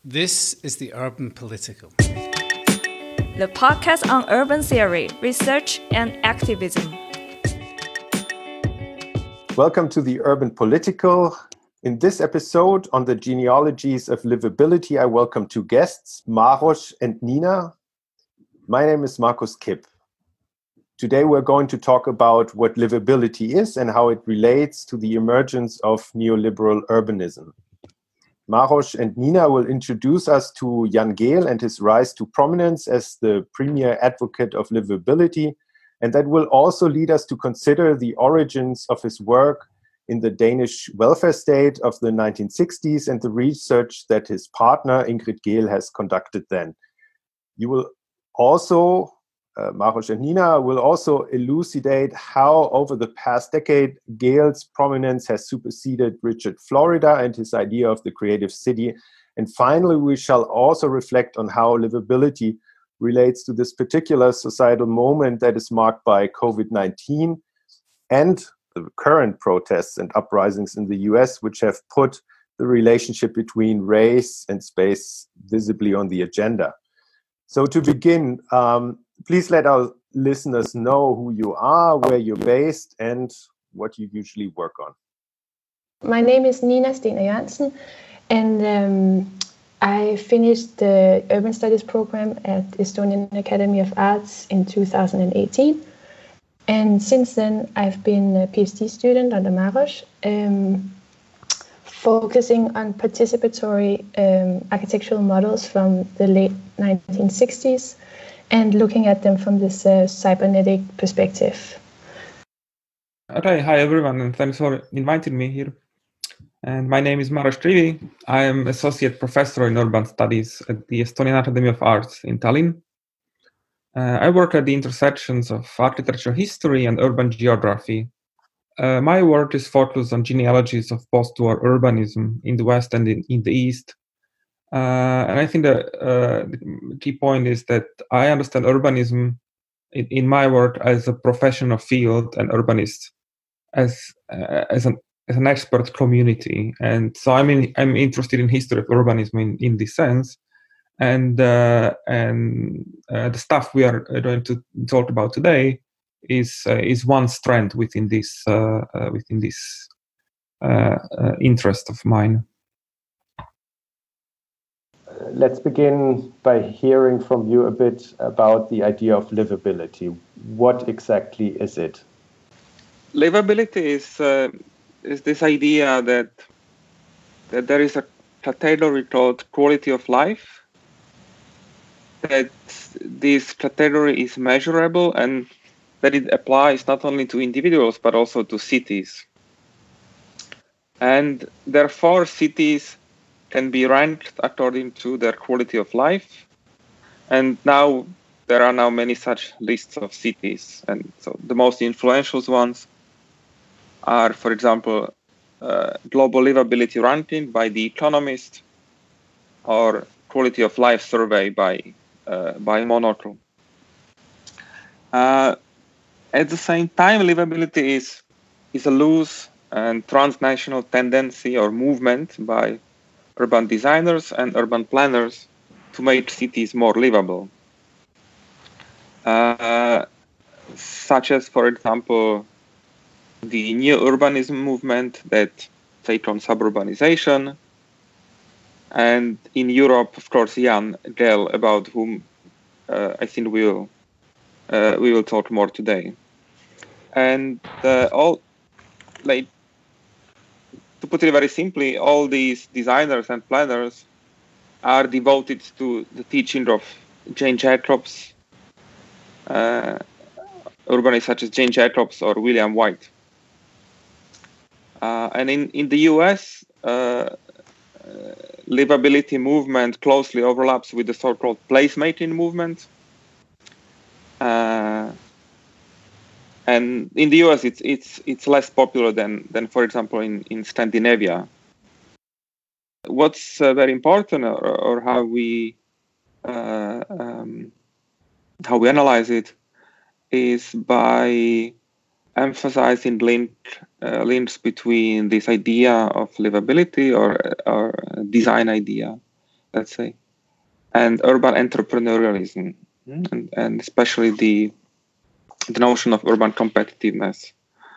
This is the Urban Political, the podcast on urban theory, research, and activism. Welcome to the Urban Political. In this episode on the genealogies of livability, I welcome two guests, Maros and Nina. My name is Markus Kipp. Today we're going to talk about what livability is and how it relates to the emergence of neoliberal urbanism. Maros and Nina will introduce us to Jan Gehl and his rise to prominence as the premier advocate of livability, and that will also lead us to consider the origins of his work in the Danish welfare state of the 1960s and the research that his partner Ingrid Gehl has conducted then. You will also, Maros and Nina will also elucidate how over the past decade Gehl's prominence has superseded Richard Florida and his idea of the creative city. And finally, we shall also reflect on how livability relates to this particular societal moment that is marked by COVID-19 and the current protests and uprisings in the US, which have put the relationship between race and space visibly on the agenda. So to begin, please let our listeners know who you are, where you're based, and what you usually work on. My name is Nina Stener Jørgensen, and I finished the Urban Studies program at Estonian Academy of Arts in 2018. And since then, I've been a PhD student under Maros, focusing on participatory architectural models from the late 1960s and looking at them from this cybernetic perspective. Okay, hi everyone, and thanks for inviting me here. And my name is Maros Trivi. I am Associate Professor in Urban Studies at the Estonian Academy of Arts in Tallinn. I work at the intersections of architecture history and urban geography. My work is focused on genealogies of post-war urbanism in the West and in the East. And I think that the key point is that I understand urbanism in my work as a professional field and urbanist as an expert community. And so I'm interested in history of urbanism in this sense. And the stuff we are going to talk about today is one strand within this interest of mine. Let's begin by hearing from you a bit about the idea of livability. What exactly is it? Livability is this idea that there is a category called quality of life, that this category is measurable and that it applies not only to individuals but also to cities. And therefore, cities can be ranked according to their quality of life. And now there are many such lists of cities. And so the most influential ones are, for example, Global Livability Ranking by The Economist or Quality of Life Survey by Monocle. At the same time, livability is a loose and transnational tendency or movement by urban designers and urban planners to make cities more livable. Such as, for example, the new urbanism movement that take on suburbanization. And in Europe, of course, Jan Gehl, about whom I think we will talk more today. And to put it very simply, all these designers and planners are devoted to the teaching of Jane Jacobs, urbanists such as Jane Jacobs or William White. And in the US, livability movement closely overlaps with the so-called placemaking movement. And in the US, it's less popular than for example in Scandinavia. What's very important, or how we analyze it, is by emphasizing links between this idea of livability or design idea let's say, and urban entrepreneurialism, and especially the notion of urban competitiveness.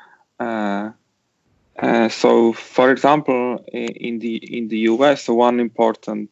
So, for example, in the US, one important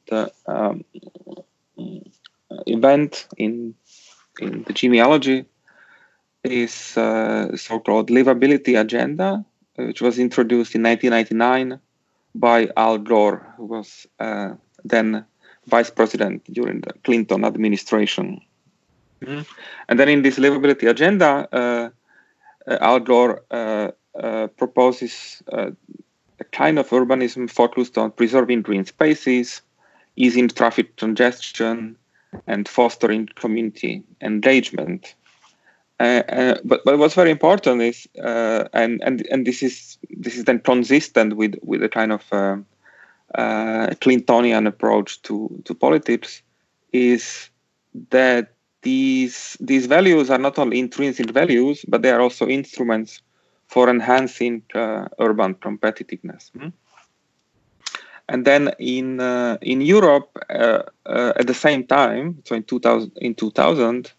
event in the genealogy is so-called livability agenda, which was introduced in 1999 by Al Gore, who was then vice president during the Clinton administration. And then in this livability agenda, Al Gore proposes a kind of urbanism focused on preserving green spaces, easing traffic congestion, and fostering community engagement. But what's very important is, and this is then consistent with a kind of Clintonian approach to politics, is that these values are not only intrinsic values, but they are also instruments for enhancing urban competitiveness. And then in Europe, at the same time, so in 2000,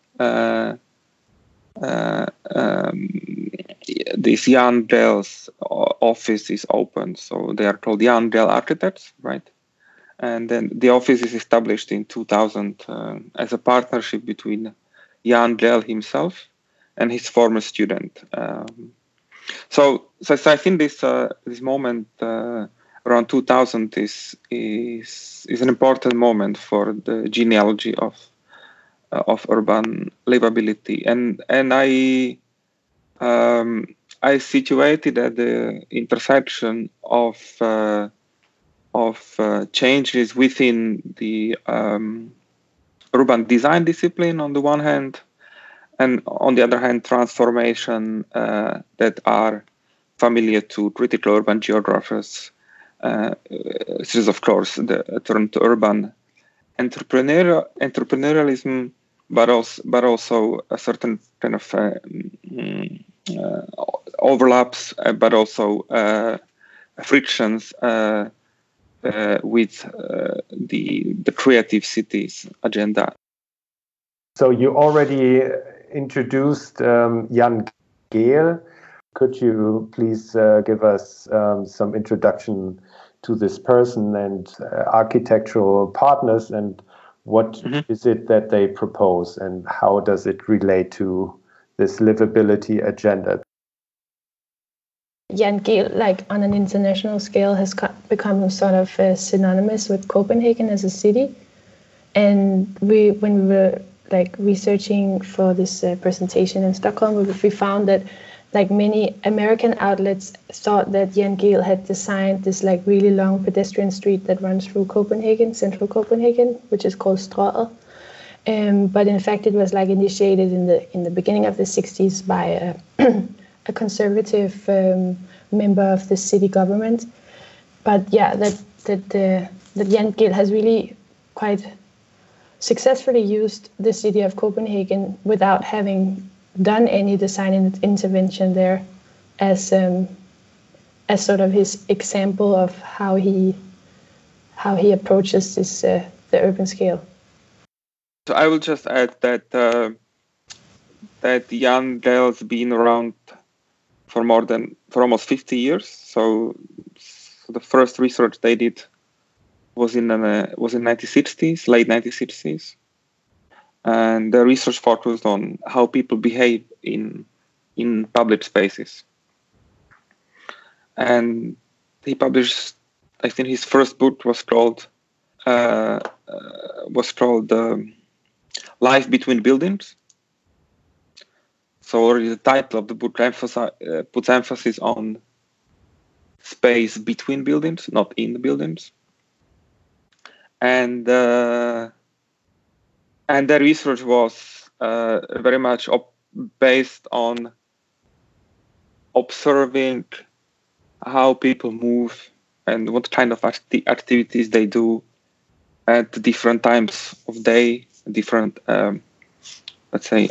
this Jan Gehl's office is opened. So they are called Jan Gehl Architects, right? And then the office is established in 2000 as a partnership between Jan Gehl himself and his former student. So I think this moment around 2000 is an important moment for the genealogy of urban livability, and I situated at the intersection of changes within the urban design discipline on the one hand, and on the other hand, transformation that are familiar to critical urban geographers, such as, of course, the turn to urban entrepreneurialism, but also a certain kind of overlaps, but also frictions with the creative cities agenda. So you already introduced Jan Gehl. Could you please give us some introduction to this person and architectural partners, and what is it that they propose, and how does it relate to this livability agenda? Jan Gehl, like on an international scale, has become sort of synonymous with Copenhagen as a city. And when we were like researching for this presentation in Stockholm, we found that like many American outlets thought that Jan Gehl had designed this like really long pedestrian street that runs through Copenhagen, central Copenhagen, which is called Strøget. But in fact, it was like initiated in the beginning of the 60s by a conservative member of the city government. But yeah, that Jan Gehl has really quite successfully used the city of Copenhagen without having done any design intervention there, as sort of his example of how he approaches this the urban scale. So I will just add that Jan Gehl's been around for almost 50 years. So the first research they did was in 1960s, late 1960s. And the research focused on how people behave in public spaces. And he published, I think his first book was called Life Between Buildings. So already the title of the book puts emphasis on space between buildings, not in the buildings. And the research was very much based on observing how people move and what kind of activities they do at different times of day, different, let's say,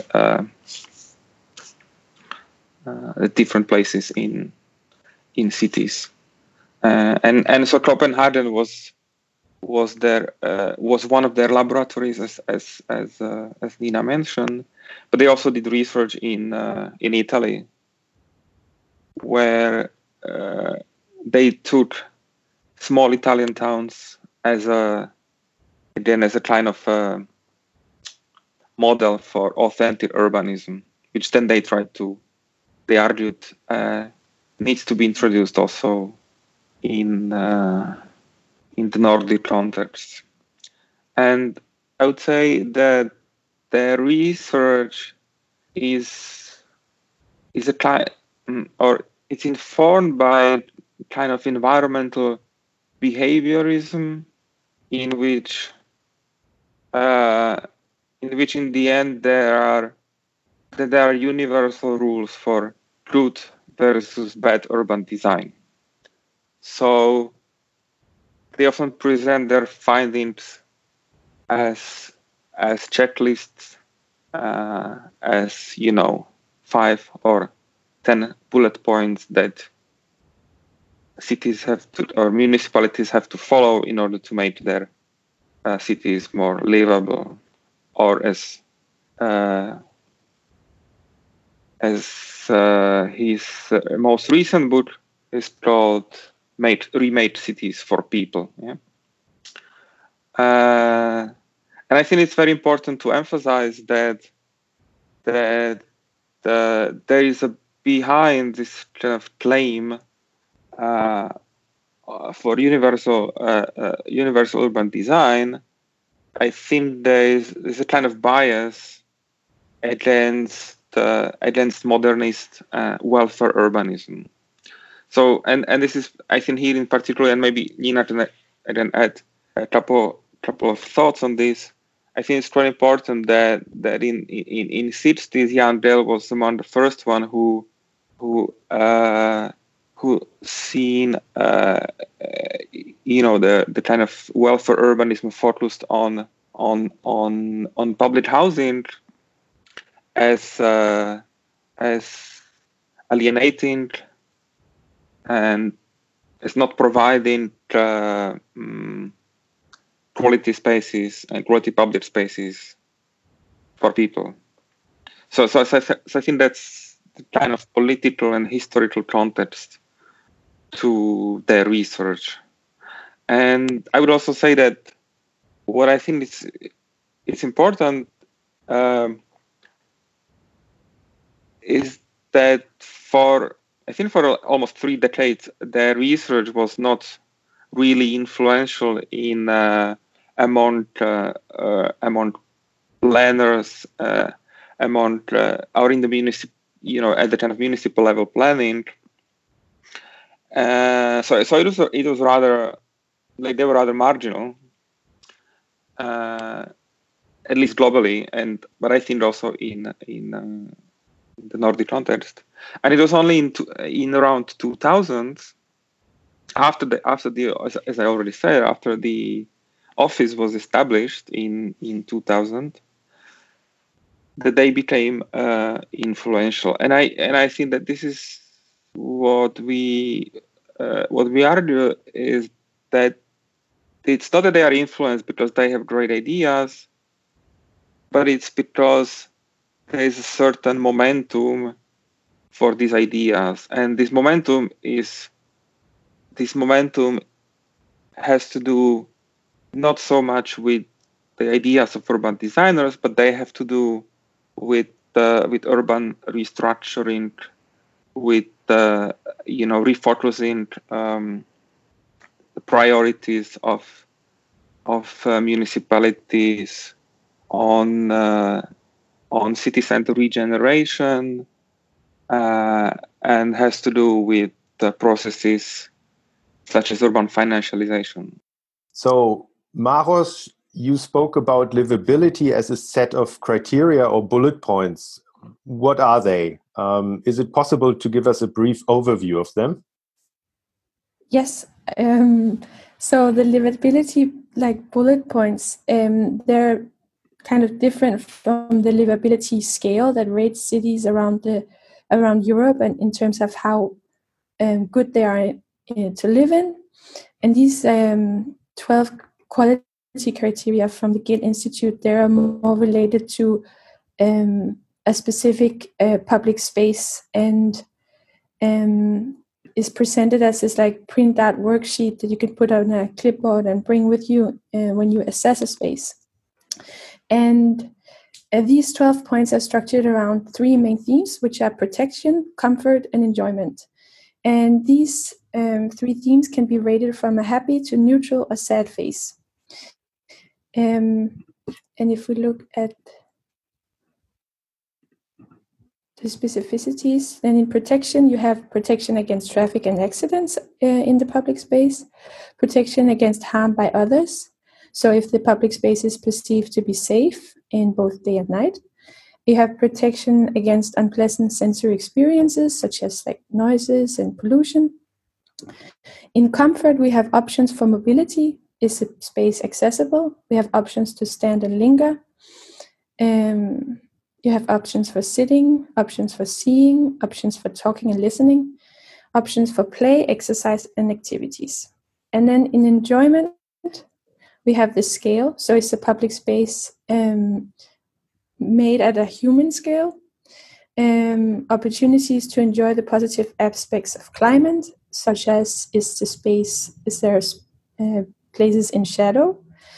different places in cities. And so Copenhagen was was one of their laboratories, as Nina mentioned, but they also did research in Italy, where they took small Italian towns as a kind of model for authentic urbanism, which then they argued needs to be introduced also in the Nordic context. And I would say that their research is a kind, or it's informed by kind of environmental behaviorism, in which in the end there are universal rules for good versus bad urban design. So they often present their findings as checklists, as 5 or 10 bullet points that cities have to, or municipalities have to follow in order to make their cities more livable, or as his most recent book is called Remade Cities for People. Yeah? And I think it's very important to emphasize that there is behind this kind of claim for universal urban design. I think there's a kind of bias against modernist welfare urbanism. So, and this is, I think, here in particular, and maybe Nina can add a couple of thoughts on this. I think it's quite important that in 60s, Jan Gehl was among the first one who seen the kind of welfare urbanism focused on public housing as alienating and as not providing quality spaces and quality public spaces for people. So I think that's the kind of political and historical context to their research. And I would also say that what I think it's important is that for almost 3 decades, their research was not really influential in among planners, or in the at the kind of municipal level planning. So it was rather, like, they were rather marginal, at least globally, but I think also in the Nordic context. And it was only in around 2000, after the as I already said, after the office was established in 2000, that they became influential. And I think that this is what we argue, is that it's not that they are influenced because they have great ideas, but it's because there is a certain momentum for these ideas, and this momentum has to do not so much with the ideas of urban designers, but they have to do with urban restructuring, with refocusing the priorities of municipalities on city center regeneration, and has to do with the processes such as urban financialization. So, Maros, you spoke about livability as a set of criteria or bullet points. What are they? Is it possible to give us a brief overview of them? Yes. So the livability, like bullet points, they're kind of different from the livability scale that rates cities around Europe, and in terms of how good they are to live in. And these 12 quality criteria from the Gale Institute, they are more related to a specific public space, and is presented as this like print out worksheet that you can put on a clipboard and bring with you when you assess a space. And these 12 points are structured around 3 main themes, which are protection, comfort, and enjoyment. And these 3 themes can be rated from a happy to neutral or sad phase. And if we look at the specificities, then in protection, you have protection against traffic and accidents in the public space, protection against harm by others. So if the public space is perceived to be safe in both day and night, you have protection against unpleasant sensory experiences, such as like noises and pollution. In comfort, we have options for mobility. Is the space accessible? We have options to stand and linger. You have options for sitting, options for seeing, options for talking and listening, options for play, exercise, and activities. And then in enjoyment, we have the scale. So it's a public space made at a human scale. Opportunities to enjoy the positive aspects of climate, such as is there places in shadow.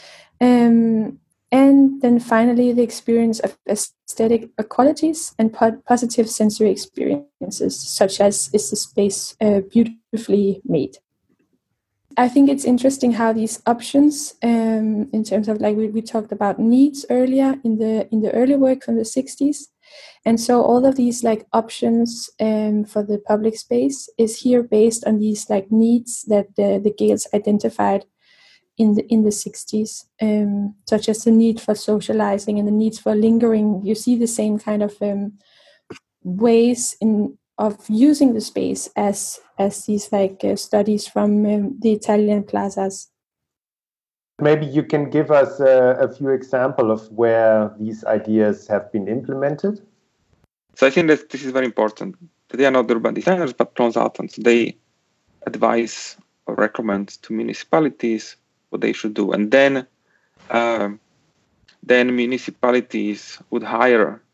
And then finally, the experience of aesthetic qualities and positive sensory experiences, such as is the space beautifully made. I think it's interesting how these options, in terms of like we talked about needs earlier in the early work from the 60s, and so all of these like options for the public space is here based on these like needs that the Gales identified in the 60s, such as the need for socializing and the needs for lingering. You see the same kind of ways of using the space as these like studies from the Italian plazas. Maybe you can give us a few examples of where these ideas have been implemented. So I think that this is very important. They are not urban designers, but consultants. They advise or recommend to municipalities what they should do, and then municipalities would hire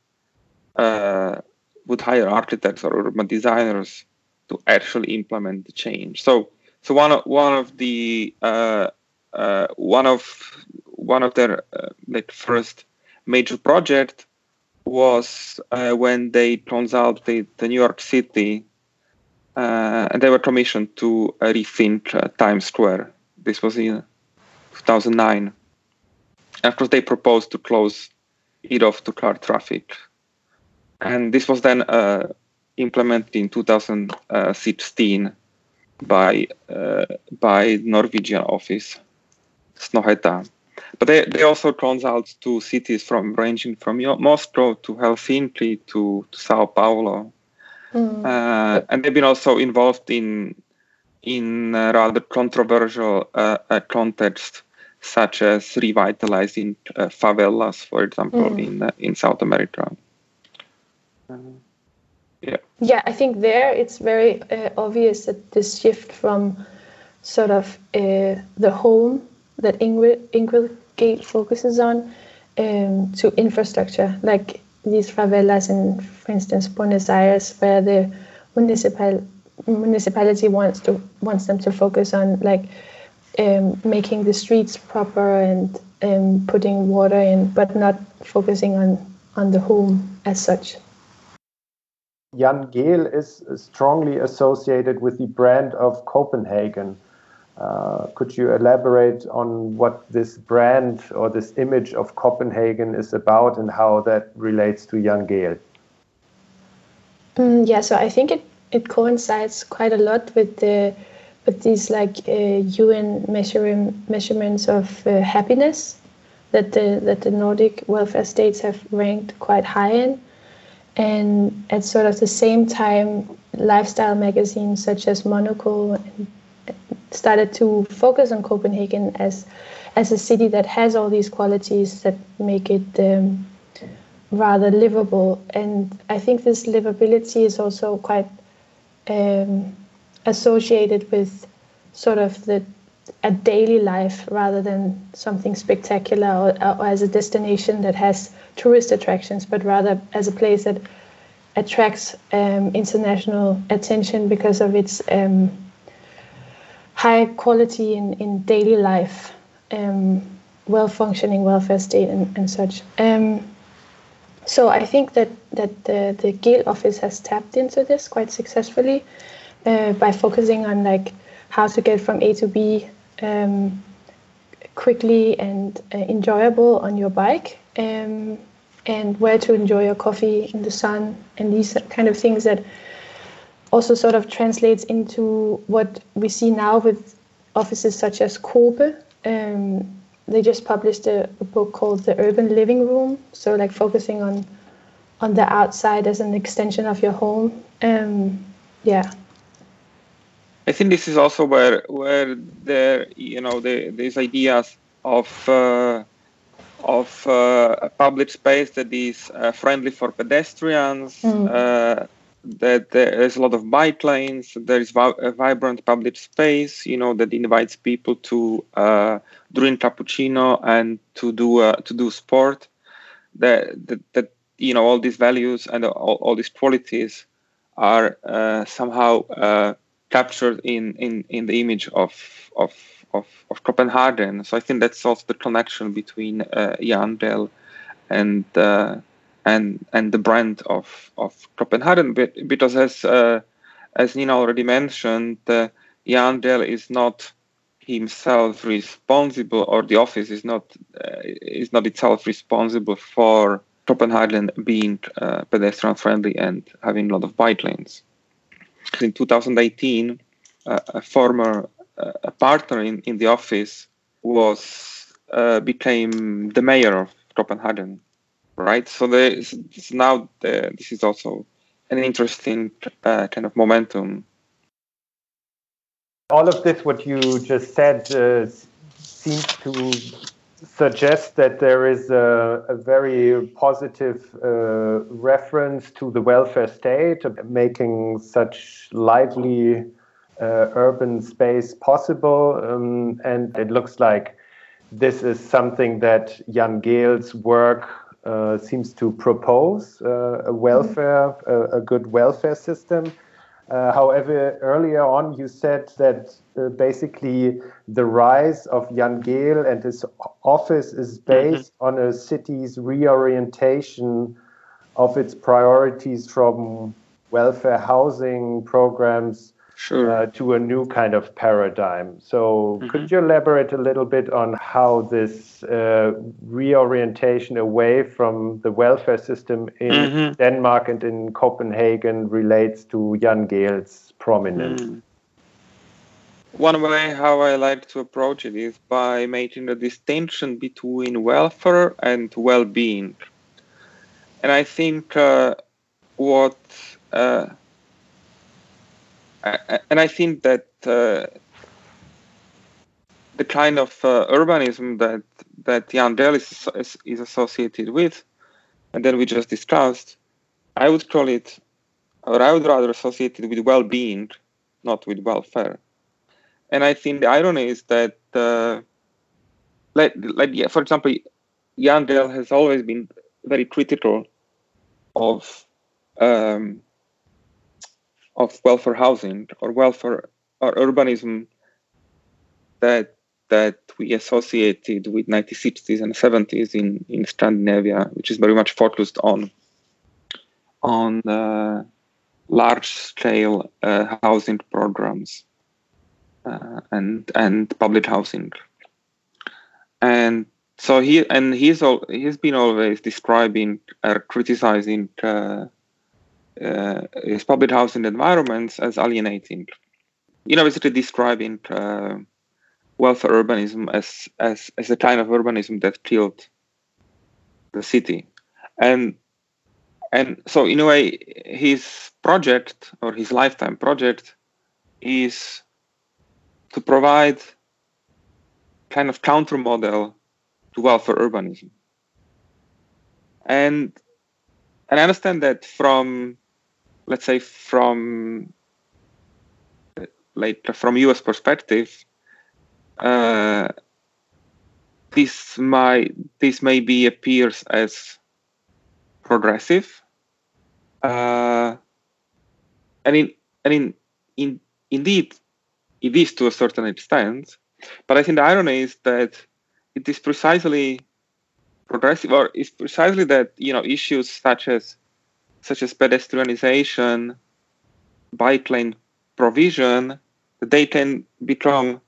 architects or urban designers to actually implement the change. So one of their like first major project was when they consulted the New York City, and they were commissioned to rethink Times Square. This was in 2009. Of course, they proposed to close it off to car traffic. And this was then implemented in 2016 by Norwegian office, Snohetta. But they also consult to cities ranging from Moscow to Helsinki to Sao Paulo. And they've been also involved in rather controversial contexts, such as revitalizing favelas, for example, in South America. Yeah, I think there it's very obvious that this shift from sort of the home that Ingrid Gale focuses on to infrastructure, like these favelas in, for instance, Buenos Aires, where the municipality wants them to focus on like making the streets proper and putting water in, but not focusing on the home as such. Jan Gale is strongly associated with the brand of Copenhagen. Could you elaborate on what this brand or this image of Copenhagen is about and how that relates to Jan Gale? Yeah, so I think it coincides quite a lot with these like UN measurements of happiness that the Nordic welfare states have ranked quite high in. And at sort of the same time, lifestyle magazines such as Monocle started to focus on Copenhagen as a city that has all these qualities that make it rather livable. And I think this livability is also quite associated with sort of the a daily life rather than something spectacular or as a destination that has tourist attractions, but rather as a place that attracts international attention because of its high quality in daily life, well-functioning welfare state and such. So I think that the GEL office has tapped into this quite successfully by focusing on like how to get from A to B quickly and enjoyable on your bike, and where to enjoy your coffee in the sun, and these kind of things that also sort of translates into what we see now with offices such as Kobe. They just published a book called The Urban Living Room, so like focusing on the outside as an extension of your home. Yeah. I think this is also where there, these ideas of a public space that is friendly for pedestrians, that there is a lot of bike lanes, there is a vibrant public space, that invites people to drink cappuccino and to do sport. That all these values and all these qualities are somehow captured in the image of Copenhagen. So I think that's also the connection between Jan Gehl and the brand of Copenhagen. Because as Nina already mentioned, Jan Gehl is not himself responsible, or the office is not itself responsible for Copenhagen being pedestrian friendly and having a lot of bike lanes. In 2018, a former partner in the office became the mayor of Copenhagen, right? So this is also an interesting kind of momentum. All of this, what you just said, seems to suggest that there is a very positive reference to the welfare state, making such lively urban space possible. And it looks like this is something that Jan Gehl's work seems to propose, a good welfare system. However, earlier on, you said that basically the rise of Jan Gehl and his office is based on a city's reorientation of its priorities from welfare housing programs to a new kind of paradigm. So could you elaborate a little bit on how this reorientation away from the welfare system in Denmark and in Copenhagen relates to Jan Gehl's prominence? One way how I like to approach it is by making a distinction between welfare and well-being. And I think that the kind of urbanism that Jan Gehl is associated with, and then we just discussed, I would call it, or I would rather associate it with well-being, not with welfare. And I think the irony is that, for example, Jan Gehl has always been very critical of welfare housing or welfare or urbanism that we associated with 1960s and 70s in Scandinavia, which is very much focused on large-scale housing programs and public housing. And so he's been always describing or criticizing his public housing environments as alienating. Basically describing welfare urbanism as a kind of urbanism that killed the city. And so in a way, his project or his lifetime project is to provide kind of counter model to welfare urbanism. And I understand that from US perspective, this maybe appears as progressive, and indeed it is to a certain extent. But I think the irony is that it is precisely progressive, or it's precisely that issues such as pedestrianization, bike lane provision, they can become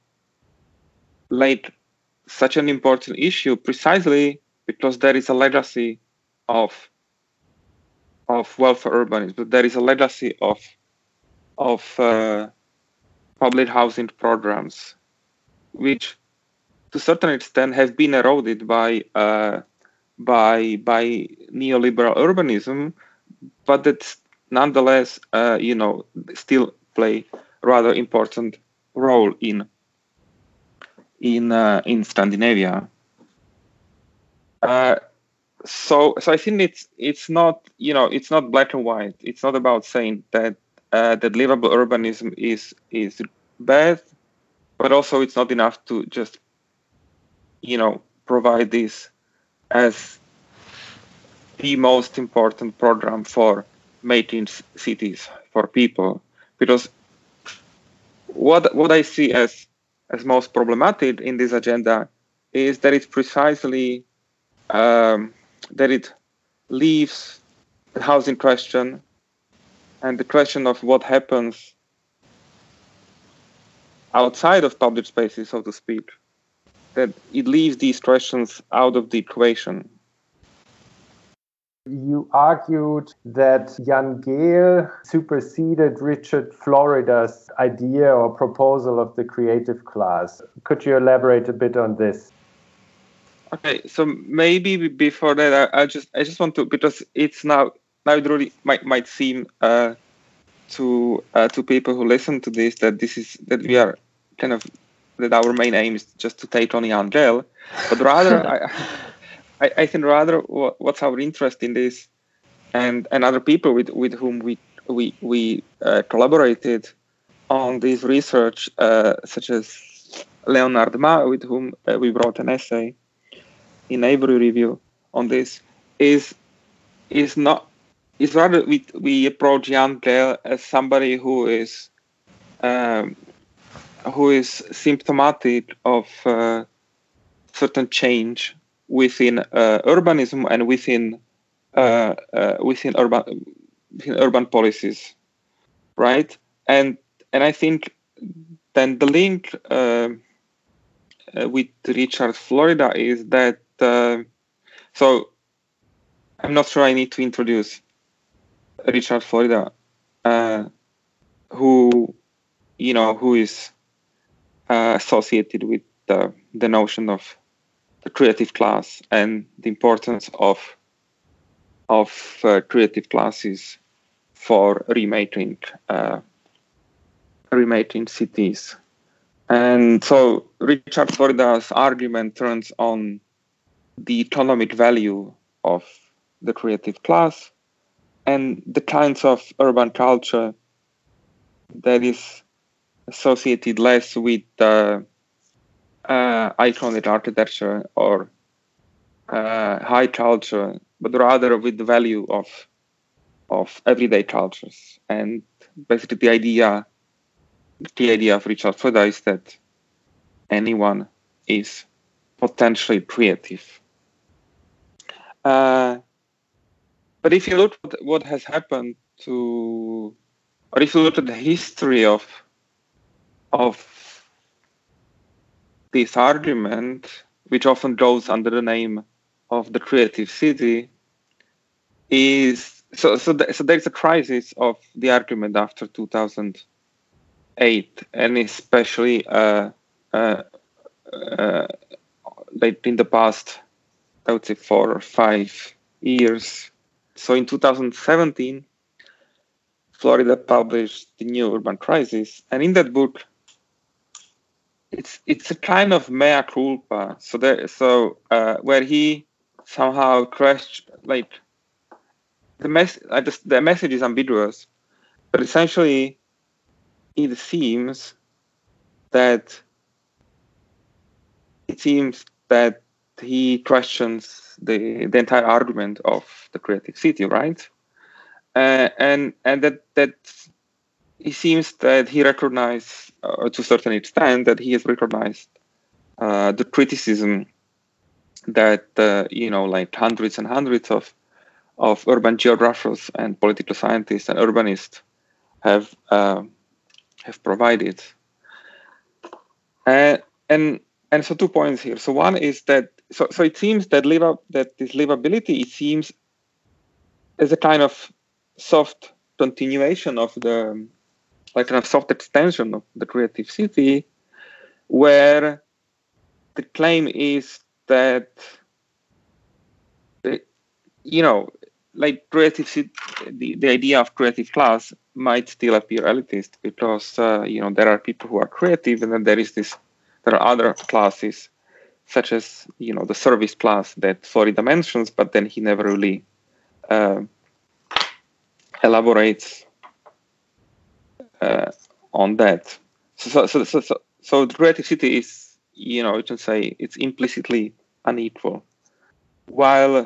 such an important issue precisely because there is a legacy of welfare urbanism, but there is a legacy of public housing programs, which to a certain extent have been eroded by neoliberal urbanism, but that nonetheless, still play a rather important role in Scandinavia. So I think it's not black and white. It's not about saying that livable urbanism is bad, but also it's not enough to just provide this as the most important program for making cities for people. Because what I see as most problematic in this agenda is that it's precisely that it leaves the housing question and the question of what happens outside of public spaces, so to speak, that it leaves these questions out of the equation. You argued that Jan Gehl superseded Richard Florida's idea or proposal of the creative class. Could you elaborate a bit on this? Okay, so maybe before that, I just want to, because it's now it really might seem to people who listen to this that we are kind of, that our main aim is just to take on Jan Gehl, but rather I think rather what's our interest in this, and other people with whom we collaborated on this research, such as Leonard Ma, with whom we wrote an essay in Avery Review on this, is rather we approach Jan Gehl as somebody who is symptomatic of certain change within urbanism and within urban policies, right? And I think then the link with Richard Florida is that. So I'm not sure I need to introduce Richard Florida, who is associated with the notion of the creative class and the importance of creative classes for remaking cities. And so Richard Florida's argument turns on the economic value of the creative class and the kinds of urban culture that is associated less with iconic architecture or high culture, but rather with the value of everyday cultures. And basically the idea of Richard Florida is that anyone is potentially creative. But if you look at what has happened or if you look at the history of this argument, which often goes under the name of the creative city, is so there's a crisis of the argument after 2008, and especially like in the past, I would say 4 or 5 years. So in 2017, Florida published The New Urban Crisis, and in that book, it's a kind of mea culpa. Where he somehow questioned, like the message is ambiguous, but essentially it seems that it seems that he questions the entire argument of the creative city, right? And that it seems that he recognized, to a certain extent, that he has recognized the criticism that like hundreds and hundreds of urban geographers and political scientists and urbanists have provided. And so 2 points here. So one is that so it seems that this livability, it seems, as a kind of soft continuation of the, like, kind of soft extension of the creative city, where the claim is that like creative city, the idea of creative class might still appear elitist, because there are people who are creative, and then there are other classes, such as the service class that Florida mentions, but then he never really elaborates on that. So the creative city is, you can say, it's implicitly unequal, while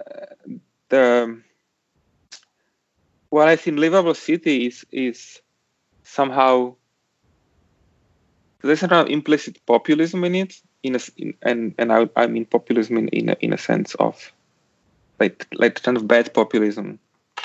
I think livable city is somehow, there's a kind of implicit populism in it, and I mean populism in a sense of like kind of bad populism,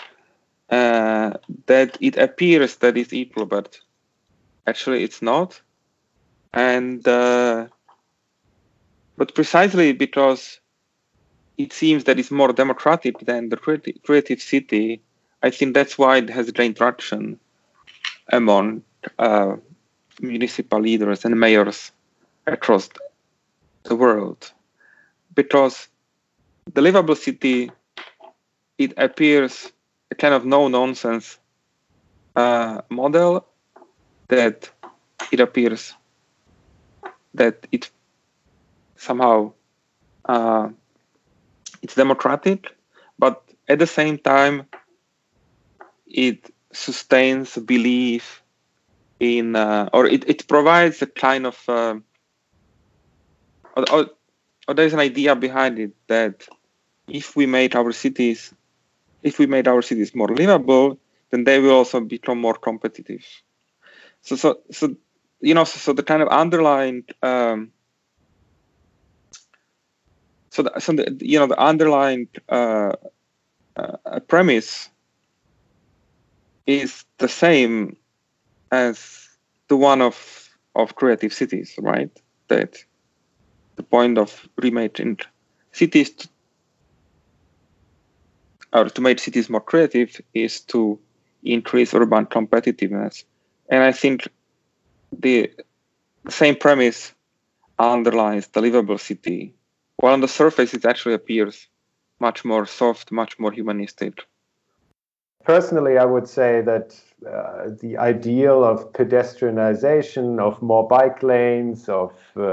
that it appears that it's equal, but actually it's not, and but precisely because it seems that it's more democratic than the creative city, I think that's why it has gained traction among municipal leaders and mayors across the world, because the livable city, it appears a kind of no-nonsense model, that it appears that it somehow it's democratic, but at the same time it sustains belief in, or it provides a kind of, or there's an idea behind it, that if we made our cities more livable, then they will also become more competitive. So the kind of underlying, the underlying premise is the same as the one of creative cities, right? That the point of remaking cities or to make cities more creative is to increase urban competitiveness. And I think the same premise underlies the livable city, while on the surface it actually appears much more soft, much more humanistic. Personally, I would say that the ideal of pedestrianization, of more bike lanes, of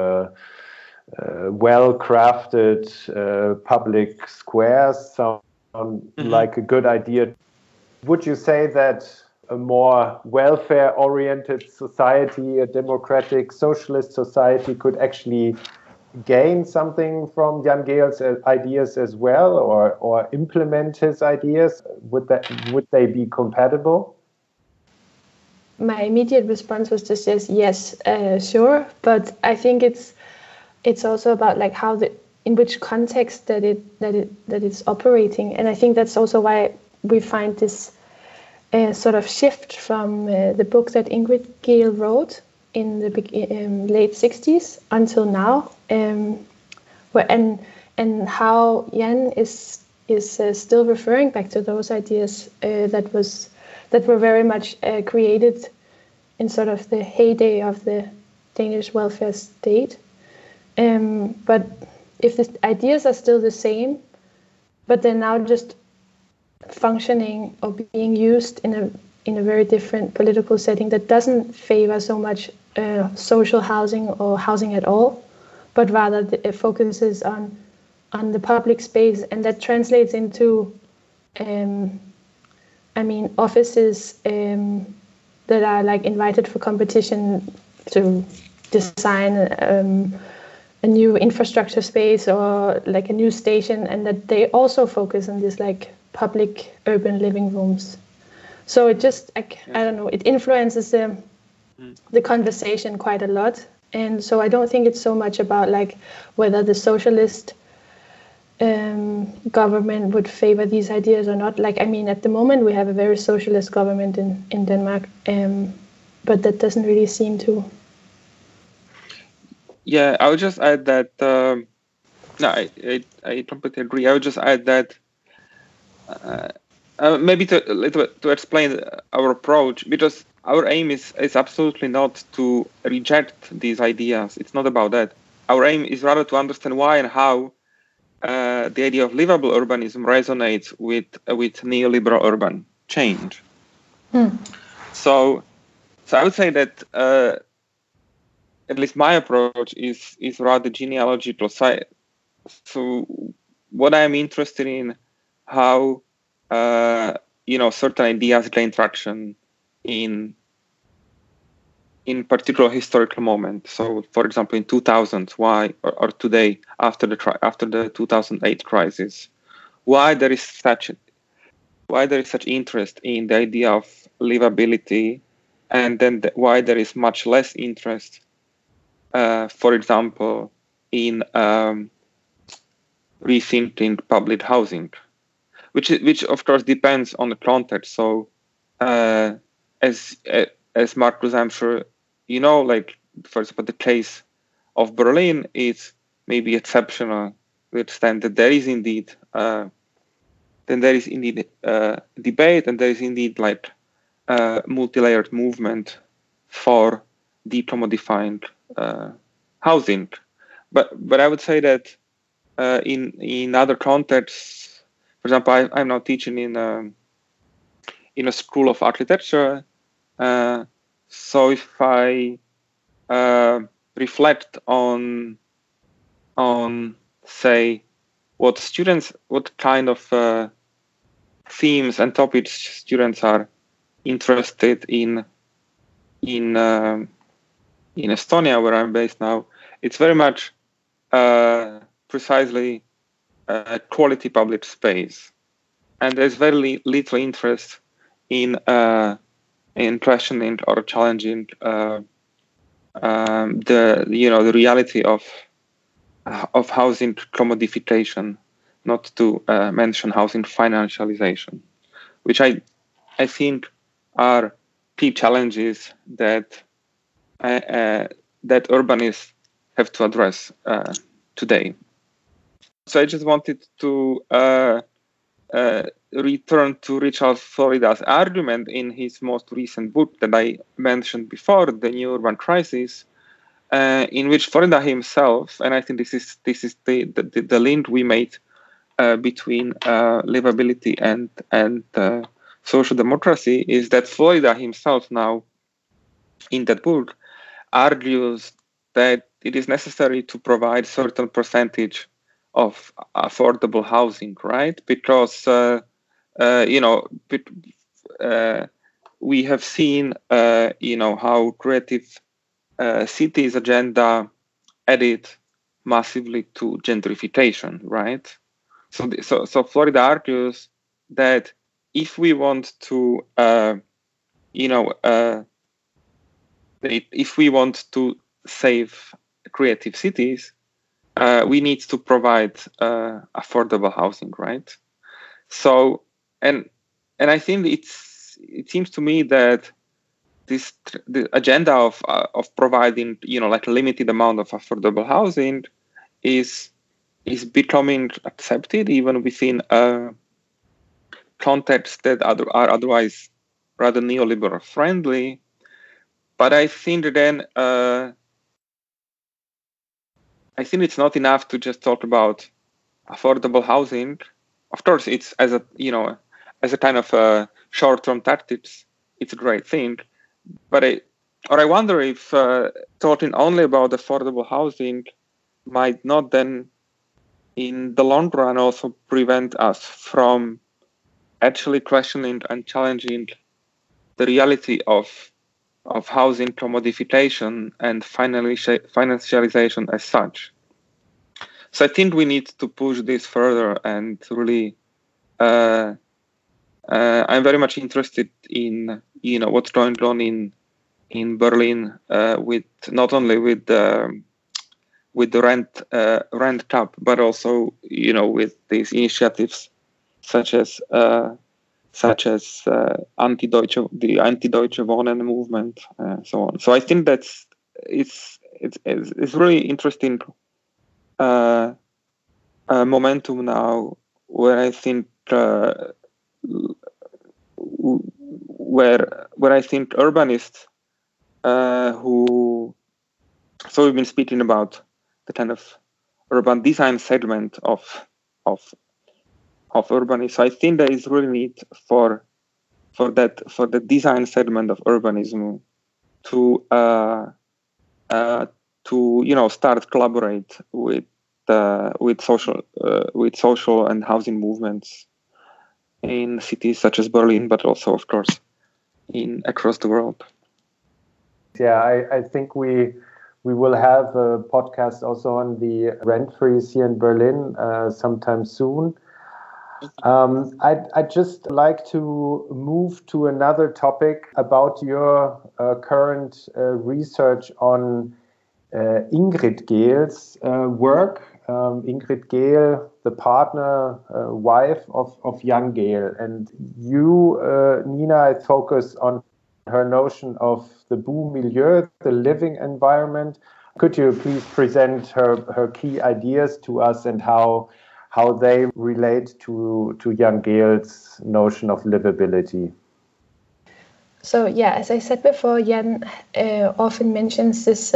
well-crafted public squares sound like a good idea. Would you say that a more welfare-oriented society, a democratic socialist society, could actually gain something from Jan Gehl's ideas as well, or implement his ideas? Would they be compatible? My immediate response was to say yes, sure, but I think it's also about like in which context that it's operating, and I think that's also why we find this sort of shift from the book that Ingrid Gehl wrote in the late 60s until now, and how Jan is still referring back to those ideas that were very much created in sort of the heyday of the Danish welfare state. But if the ideas are still the same, but they're now just functioning or being used in a very different political setting that doesn't favor so much social housing or housing at all, but rather it focuses on the public space, and that translates into offices that are like invited for competition to design a new infrastructure space or like a new station, and that they also focus on this like public urban living rooms. So it just, I don't know, it influences the conversation quite a lot. And so I don't think it's so much about like whether the socialist government would favor these ideas or not. Like, I mean, at the moment we have a very socialist government in Denmark, but that doesn't really seem to. Yeah, I would just add that. No, I completely agree. I would just add that maybe to explain our approach, because our aim is absolutely not to reject these ideas. It's not about that. Our aim is rather to understand why and how the idea of livable urbanism resonates with neoliberal urban change. So I would say that at least my approach is rather genealogical. So what I'm interested in, how certain ideas gain traction in particular historical moment. So, for example, in 2000, why or today after the 2008 crisis, why there is such interest in the idea of livability, and then why there is much less interest, for example, in rethinking public housing, which of course depends on the context. So, as Marcus, I'm sure you know, like for example, the case of Berlin is maybe exceptional to the extent that there is indeed debate, and there is indeed like multi-layered movement for decommodifying housing. But I would say that in other contexts, for example, I'm now teaching in a school of architecture. So if I reflect on say what kind of themes and topics students are interested in Estonia, where I'm based now, it's very much precisely quality public space, and there's very little interest in questioning or challenging the reality of housing commodification, not to mention housing financialization, which I think are key challenges that urbanists have to address today. So I just wanted to return to Richard Florida's argument in his most recent book that I mentioned before, The New Urban Crisis, in which Florida himself, and I think this is the link we made between livability and social democracy, is that Florida himself now, in that book, argues that it is necessary to provide certain percentage of affordable housing, right? Because we have seen how creative cities agenda added massively to gentrification, right? So Florida argues that if we want to if we want to save creative cities, we need to provide affordable housing, right? So, and I think it seems to me that the agenda of providing like a limited amount of affordable housing is becoming accepted even within contexts that are otherwise rather neoliberal friendly. But I think then I think it's not enough to just talk about affordable housing. Of course, it's as a kind of short-term tactics, it's a great thing. But I wonder if talking only about affordable housing might not then, in the long run, also prevent us from actually questioning and challenging the reality of housing commodification and financialization as such. So I think we need to push this further and really. I'm very much interested in what's going on in Berlin with not only with the rent cap, but also with these initiatives such as anti-Deutsche Wohnen movement, so on. So I think it's really interesting momentum now, where I think where I think urbanists who, so we've been speaking about the kind of urban design segment of urbanism. So I think there is really need for the design segment of urbanism to start collaborate with social and housing movements in cities such as Berlin, but also, of course, across the world. Yeah, I think we will have a podcast also on the rent freeze here in Berlin sometime soon. I'd just like to move to another topic about your current research on Ingrid Gehl's work. Ingrid Gehl, the partner, wife of Jan Gehl. And you, Nina, focus on her notion of the beau milieu, the living environment. Could you please present her key ideas to us and how they relate to Jan Gehl's notion of livability? So yeah, as I said before, Jan often mentions this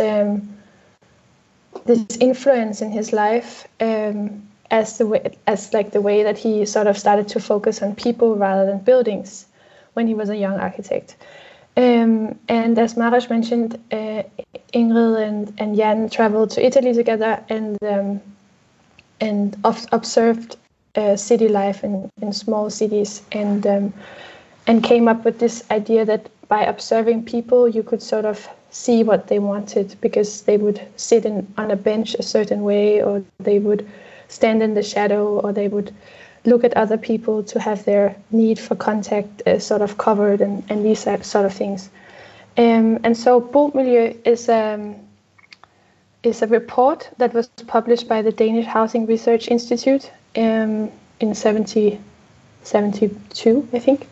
influence in his life as the way that he sort of started to focus on people rather than buildings when he was a young architect. And as Maros mentioned, Ingrid and Jan traveled to Italy together and observed city life in small cities and came up with this idea that by observing people, you could sort of see what they wanted, because they would sit on a bench a certain way, or they would stand in the shadow, or they would look at other people to have their need for contact sort of covered, and these sort of things. And so beau milieu is a report that was published by the Danish Housing Research Institute in 1972, I think.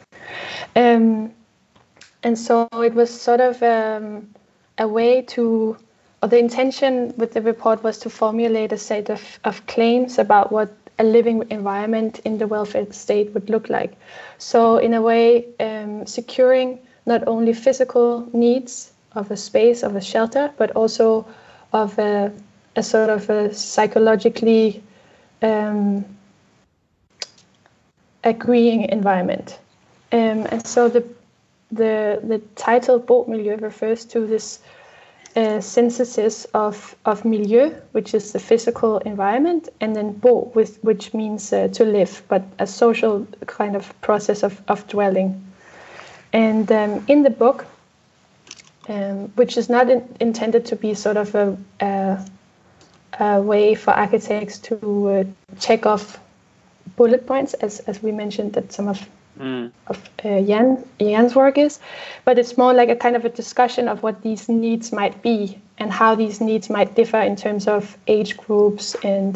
And so it was sort of a way to, or the intention with the report was to formulate a set of claims about what a living environment in the welfare state would look like. So in a way, securing not only physical needs of a space, of a shelter, but also of a sort of a psychologically agreeing environment. And so the title beau milieu refers to this synthesis of milieu, which is the physical environment, and then beau, which means to live, but a social kind of process of dwelling. And in the book, which is not intended to be sort of a way for architects to check off bullet points, as we mentioned that some of Jan's work is, but it's more like a kind of a discussion of what these needs might be and how these needs might differ in terms of age groups and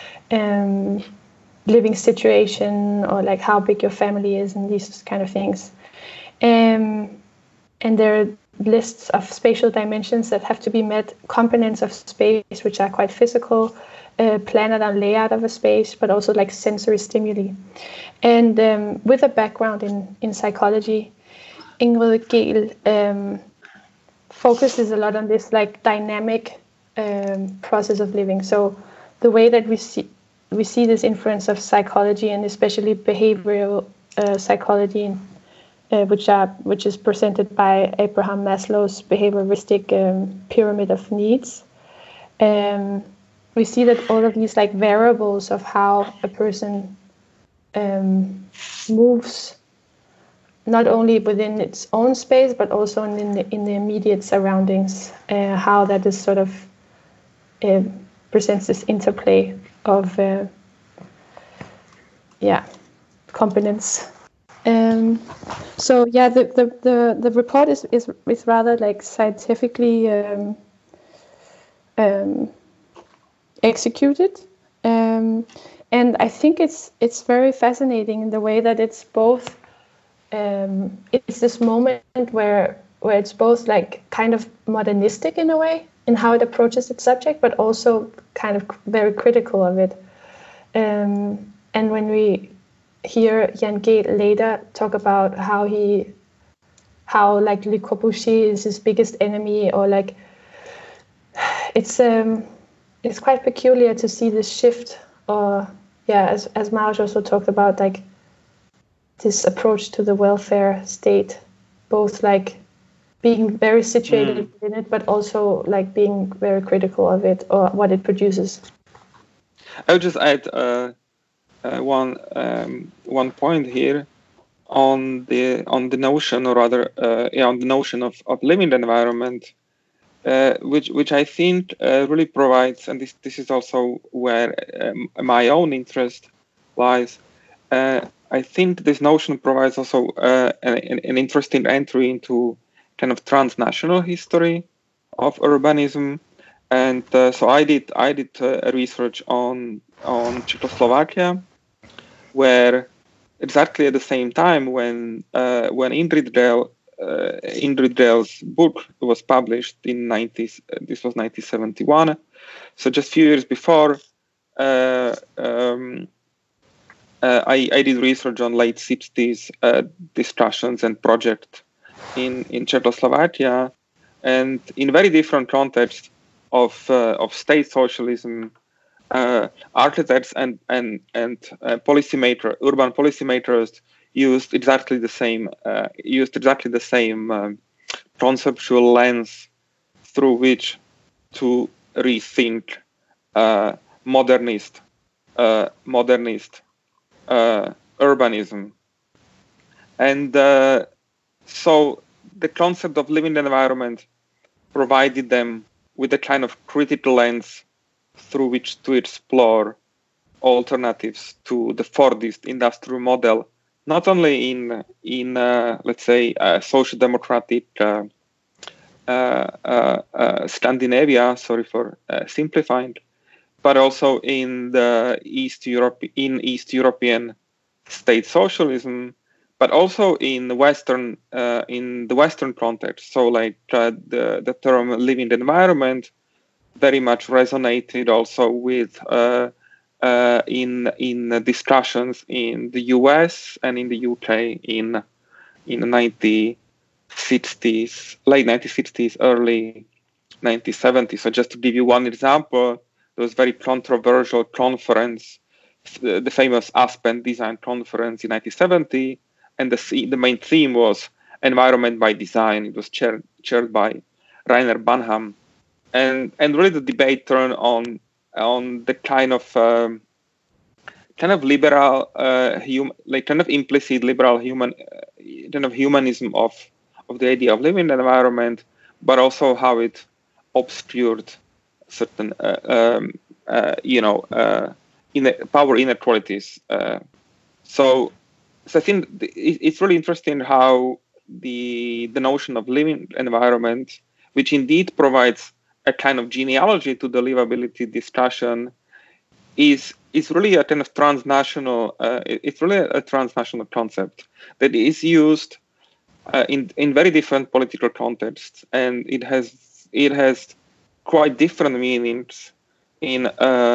living situation, or like how big your family is and these kind of things. And there are lists of spatial dimensions that have to be met, components of space which are quite physical, planet and layout of a space, but also like sensory stimuli. And with a background in psychology, Ingrid Gehl focuses a lot on this like dynamic process of living. So the way that we see this influence of psychology, and especially behavioral psychology, which is presented by Abraham Maslow's behavioristic pyramid of needs. We see that all of these like variables of how a person moves, not only within its own space, but also in the immediate surroundings, how that is sort of presents this interplay of components. So yeah, the report is rather like scientifically executed, and I think it's very fascinating in the way that it's both. It's this moment where it's both like kind of modernistic in a way in how it approaches its subject, but also kind of very critical of it. And when we hear Jan Gehl later talk about how like Le Corbusier is his biggest enemy, or like it's quite peculiar to see this shift, or as Maros also talked about, like this approach to the welfare state, both like being very situated in it, but also like being very critical of it or what it produces. I would just add one point here on the notion, or rather, on the notion of living environment, which I think really provides, and this is also where my own interest lies. I think this notion provides also an interesting entry into kind of transnational history of urbanism, and so I did research on Czechoslovakia, where exactly at the same time when Indrid Dehl's book was published in this was 1971, so just a few years before. I did research on late 60s discussions and projects in Czechoslovakia, and in very different contexts of state socialism, architects and urban policymakers used exactly the same conceptual lens through which to rethink modernist urbanism. And so the concept of living environment provided them with a kind of critical lens through which to explore alternatives to the Fordist industrial model, not only in let's say social democratic Scandinavia, sorry for simplifying, but also in the East European state socialism, but also in the Western context. So, like the term living environment very much resonated also with in discussions in the US and in the UK in the 1960s, late 1960s, early 1970s. So, just to give you one example, there was a very controversial conference, the famous Aspen Design Conference in 1970, and the main theme was environment by design. It was chaired by Rainer Banham, and really the debate turned on the kind of liberal, kind of implicit liberal humanism of the idea of living environment, but also how it obscured certain power inequalities. So I think it's really interesting how the notion of living environment, which indeed provides a kind of genealogy to the livability discussion, is really a kind of transnational. It's really a transnational concept that is used in very different political contexts, and it has quite different meanings in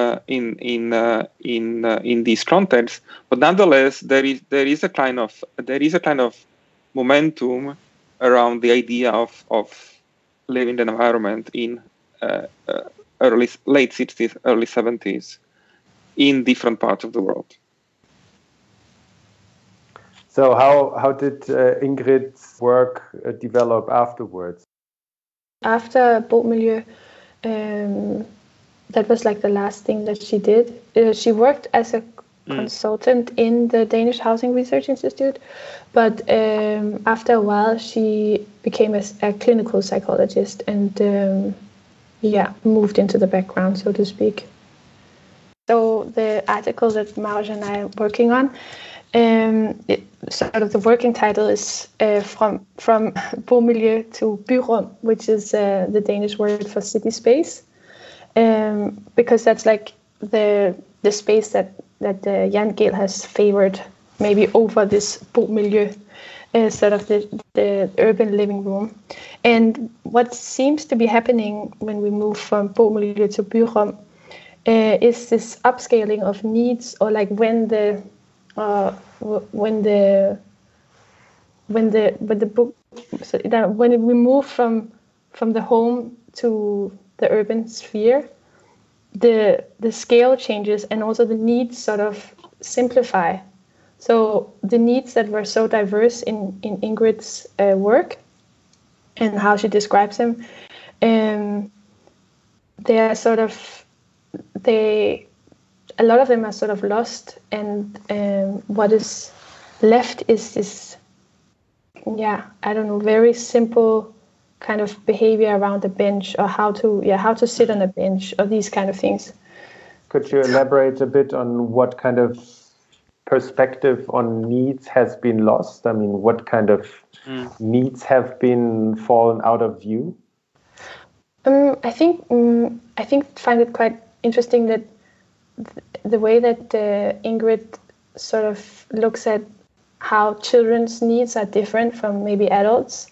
these contexts. But nonetheless, there is a kind of momentum around the idea of living environment in late 60s, early 70s in different parts of the world. So how did Ingrid's work develop afterwards? After Bomilieu, that was like the last thing that she did. She worked as a consultant in the Danish Housing Research Institute, but after a while she became a clinical psychologist and moved into the background, so to speak. So article that Maros and I are working on. Sort of the working title is from bomiljø to byrum, which is the Danish word for city space, because that's like the space that Jan Gehl has favored maybe over this bomiljø, sort of the urban living room. And what seems to be happening when we move from bomiljø to byrum is this upscaling of needs, or like when the book, so that when we move from the home to the urban sphere, the scale changes and also the needs sort of simplify. So the needs that were so diverse in Ingrid's work and how she describes them, they are sort of a lot of them are sort of lost, and what is left is this, very simple kind of behavior around a bench, or how to sit on a bench, or these kind of things. Could you elaborate a bit on what kind of perspective on needs has been lost? I mean, what kind of needs have been fallen out of view? I find it quite interesting that the way that Ingrid sort of looks at how children's needs are different from maybe adults.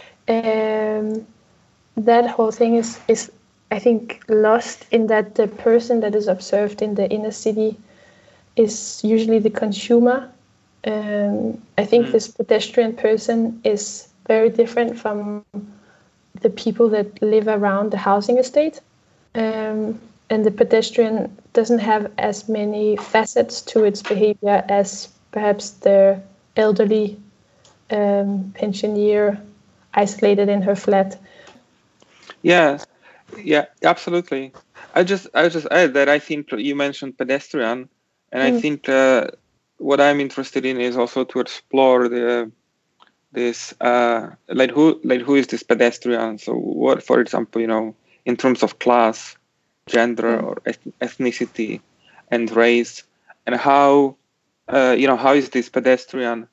That whole thing is I think lost in that the person that is observed in the inner city is usually the consumer. I think this pedestrian person is very different from the people that live around the housing estate. And the pedestrian doesn't have as many facets to its behavior as perhaps the elderly pensioner isolated in her flat. Yeah, absolutely. I just add that I think you mentioned pedestrian, and I think what I'm interested in is also to explore who is this pedestrian. So what, for example, in terms of class, gender, or ethnicity and race, and how is this pedestrian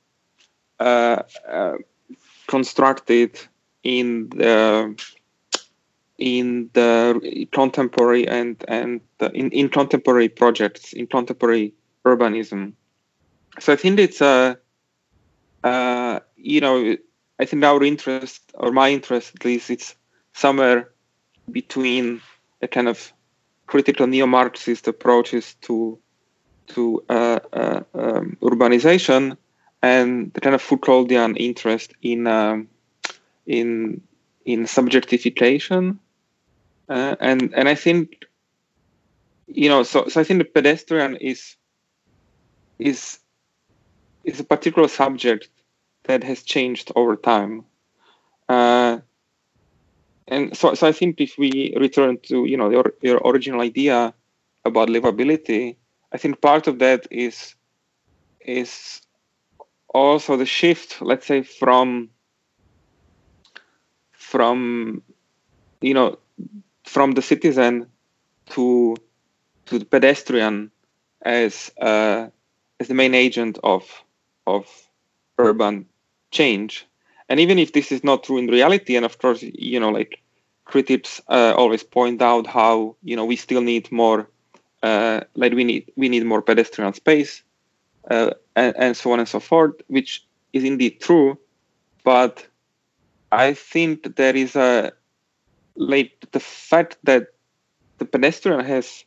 constructed in the contemporary and in contemporary projects, in contemporary urbanism. So I think it's I think our interest, or my interest at least, it's somewhere between a kind of critical neo-Marxist approaches to urbanization and the kind of Foucauldian interest in subjectification, and I think so I think the pedestrian is a particular subject that has changed over time. And so I think if we return to your original idea about livability, I think part of that is also the shift, let's say, from the citizen to the pedestrian as the main agent of urban change. And even if this is not true in reality, and of course, critics always point out how we still need more, we need more pedestrian space, and so on and so forth, which is indeed true. But I think there is the fact that the pedestrian has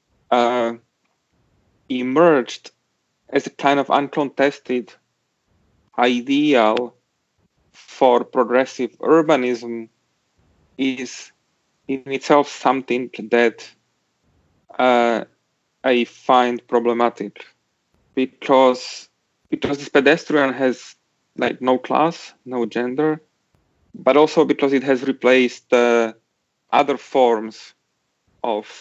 emerged as a kind of uncontested ideal for progressive urbanism is in itself something that I find problematic, because this pedestrian has no class, no gender, but also because it has replaced other forms of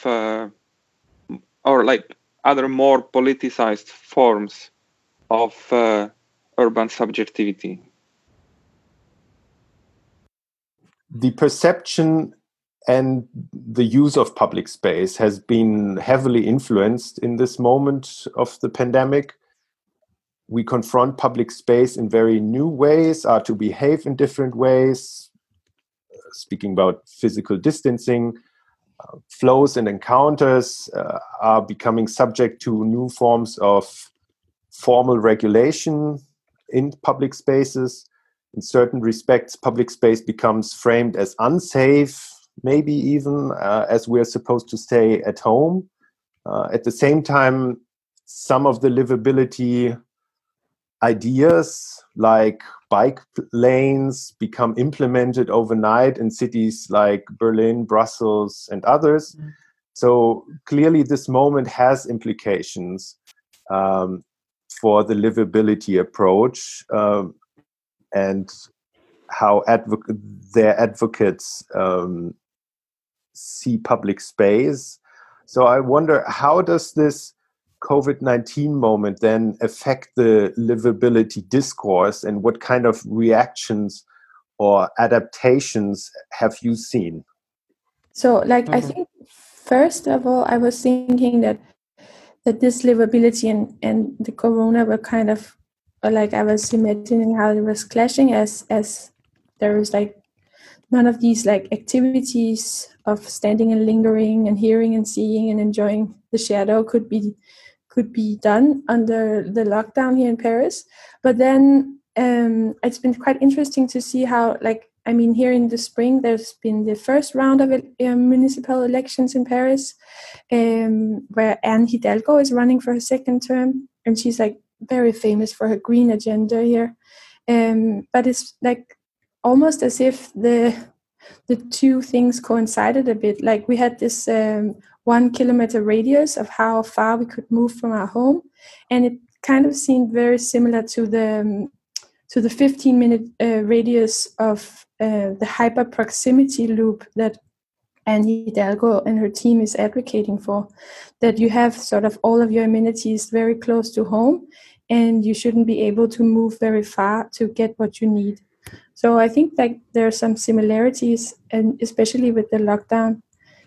other more politicized forms of urban subjectivity. The perception and the use of public space has been heavily influenced in this moment of the pandemic. We confront public space in very new ways, are to behave in different ways. Speaking about physical distancing, flows and encounters are becoming subject to new forms of formal regulation in public spaces. In certain respects, public space becomes framed as unsafe, maybe even as we're supposed to stay at home. At the same time, some of the livability ideas like bike lanes become implemented overnight in cities like Berlin, Brussels, and others. So clearly this moment has implications for the livability approach and how their advocates see public space. So I wonder, how does this COVID-19 moment then affect the livability discourse, and what kind of reactions or adaptations have you seen? So, like, I think first of all, I was thinking that this livability and the corona were kind of, like, I was imagining how it was clashing as there was like none of these like activities of standing and lingering and hearing and seeing and enjoying the shadow could be done under the lockdown here in Paris. But then it's been quite interesting to see how, like, I mean, here in the spring, there's been the first round of municipal elections in Paris, where Anne Hidalgo is running for her second term, and she's like very famous for her green agenda here. But it's like almost as if the two things coincided a bit. Like, we had this 1 kilometer radius of how far we could move from our home, and it kind of seemed very similar to the 15-minute radius of the hyper proximity loop that Anne Hidalgo and her team is advocating for, that you have sort of all of your amenities very close to home, and you shouldn't be able to move very far to get what you need. So I think that there are some similarities, and especially with the lockdown,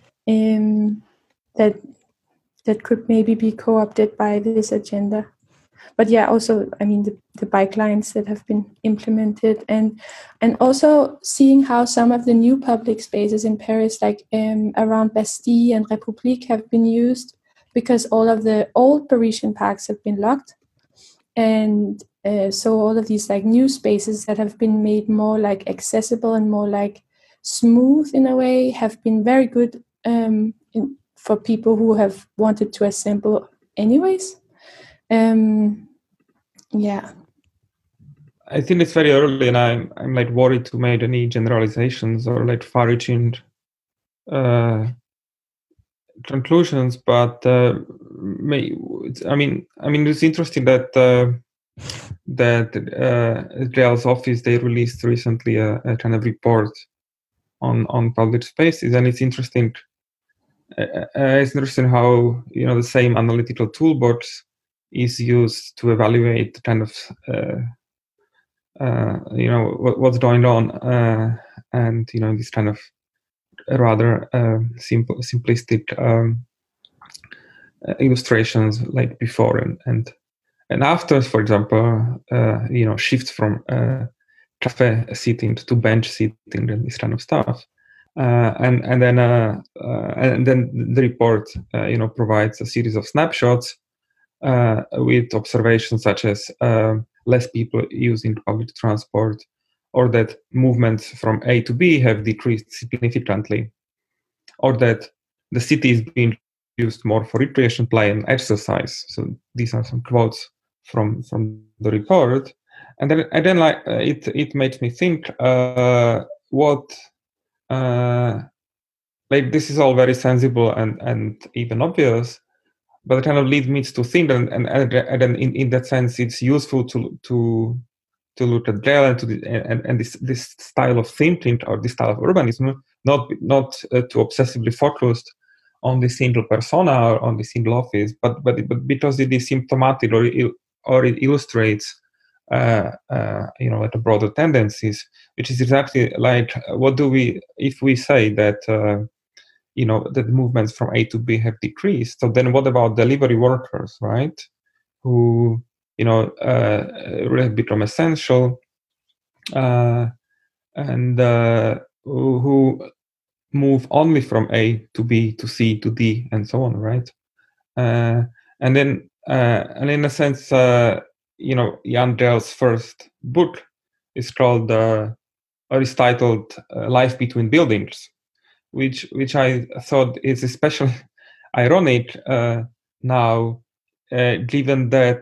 that could maybe be co-opted by this agenda. But yeah, also, I mean, the bike lines that have been implemented, and also seeing how some of the new public spaces in Paris, like around Bastille and République, have been used, because all of the old Parisian parks have been locked. And so all of these like new spaces that have been made more like accessible and more like smooth in a way have been very good for people who have wanted to assemble anyways. Yeah, I think it's very early, and I'm like worried to make any generalizations or like far-reaching conclusions. But I mean, it's interesting that Israel's office, they released recently a kind of report on public spaces, and it's interesting. It's interesting how, you know, the same analytical toolbox is used to evaluate kind of you know, what's going on, and, you know, this kind of rather simplistic illustrations like before and after, for example, you know, shifts from cafe sitting to bench sitting and this kind of stuff. And then the report, you know, provides a series of snapshots with observations such as less people using public transport, or that movements from A to B have decreased significantly, or that the city is being used more for recreation, play, and exercise. So these are some quotes from the report, and then like it makes me think what. Like, this is all very sensible and even obvious, but it kind of leads me to think, and in that sense, it's useful to look at Gell and this style of thinking, or this style of urbanism, not too obsessively focused on the single persona or on the single office, but because it is symptomatic or it illustrates at the broader tendencies, which is exactly like what do we, if we say that that movements from A to B have decreased, so then what about delivery workers, right? Who really have become essential, and who move only from A to B to C to D and so on, right? And in a sense, Jan Gehl's first book is called or is titled "Life Between Buildings," which I thought is especially ironic now, given that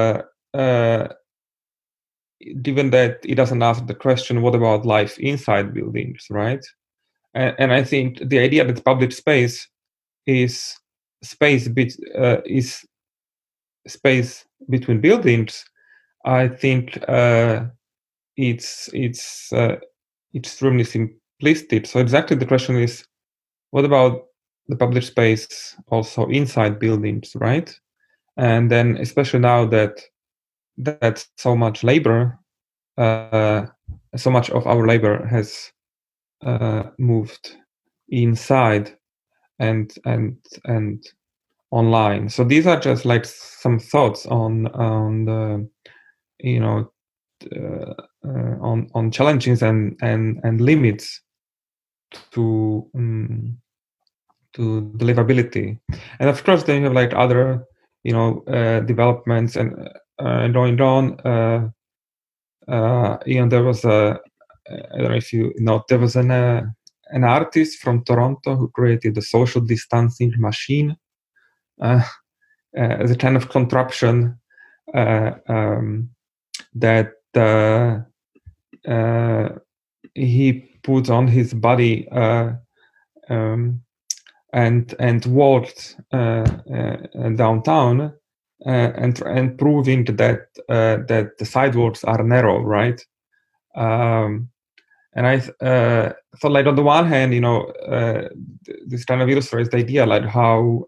it doesn't ask the question, what about life inside buildings, right? And I think the idea that public space is space between buildings, I think it's extremely simplistic. So exactly the question is, what about the public space also inside buildings, right? And then especially now that so much labor, so much of our labor has moved inside and online. So these are just like some thoughts on the on challenges and limits to deliverability. And of course, then you have like other developments and going on. There was I don't know if you know, there was an artist from Toronto who created the social distancing machine as a kind of contraption that he put on his body and walked downtown and proving that the sidewalks are narrow, right? And I thought, like, on the one hand, this kind of illustrates the idea, like how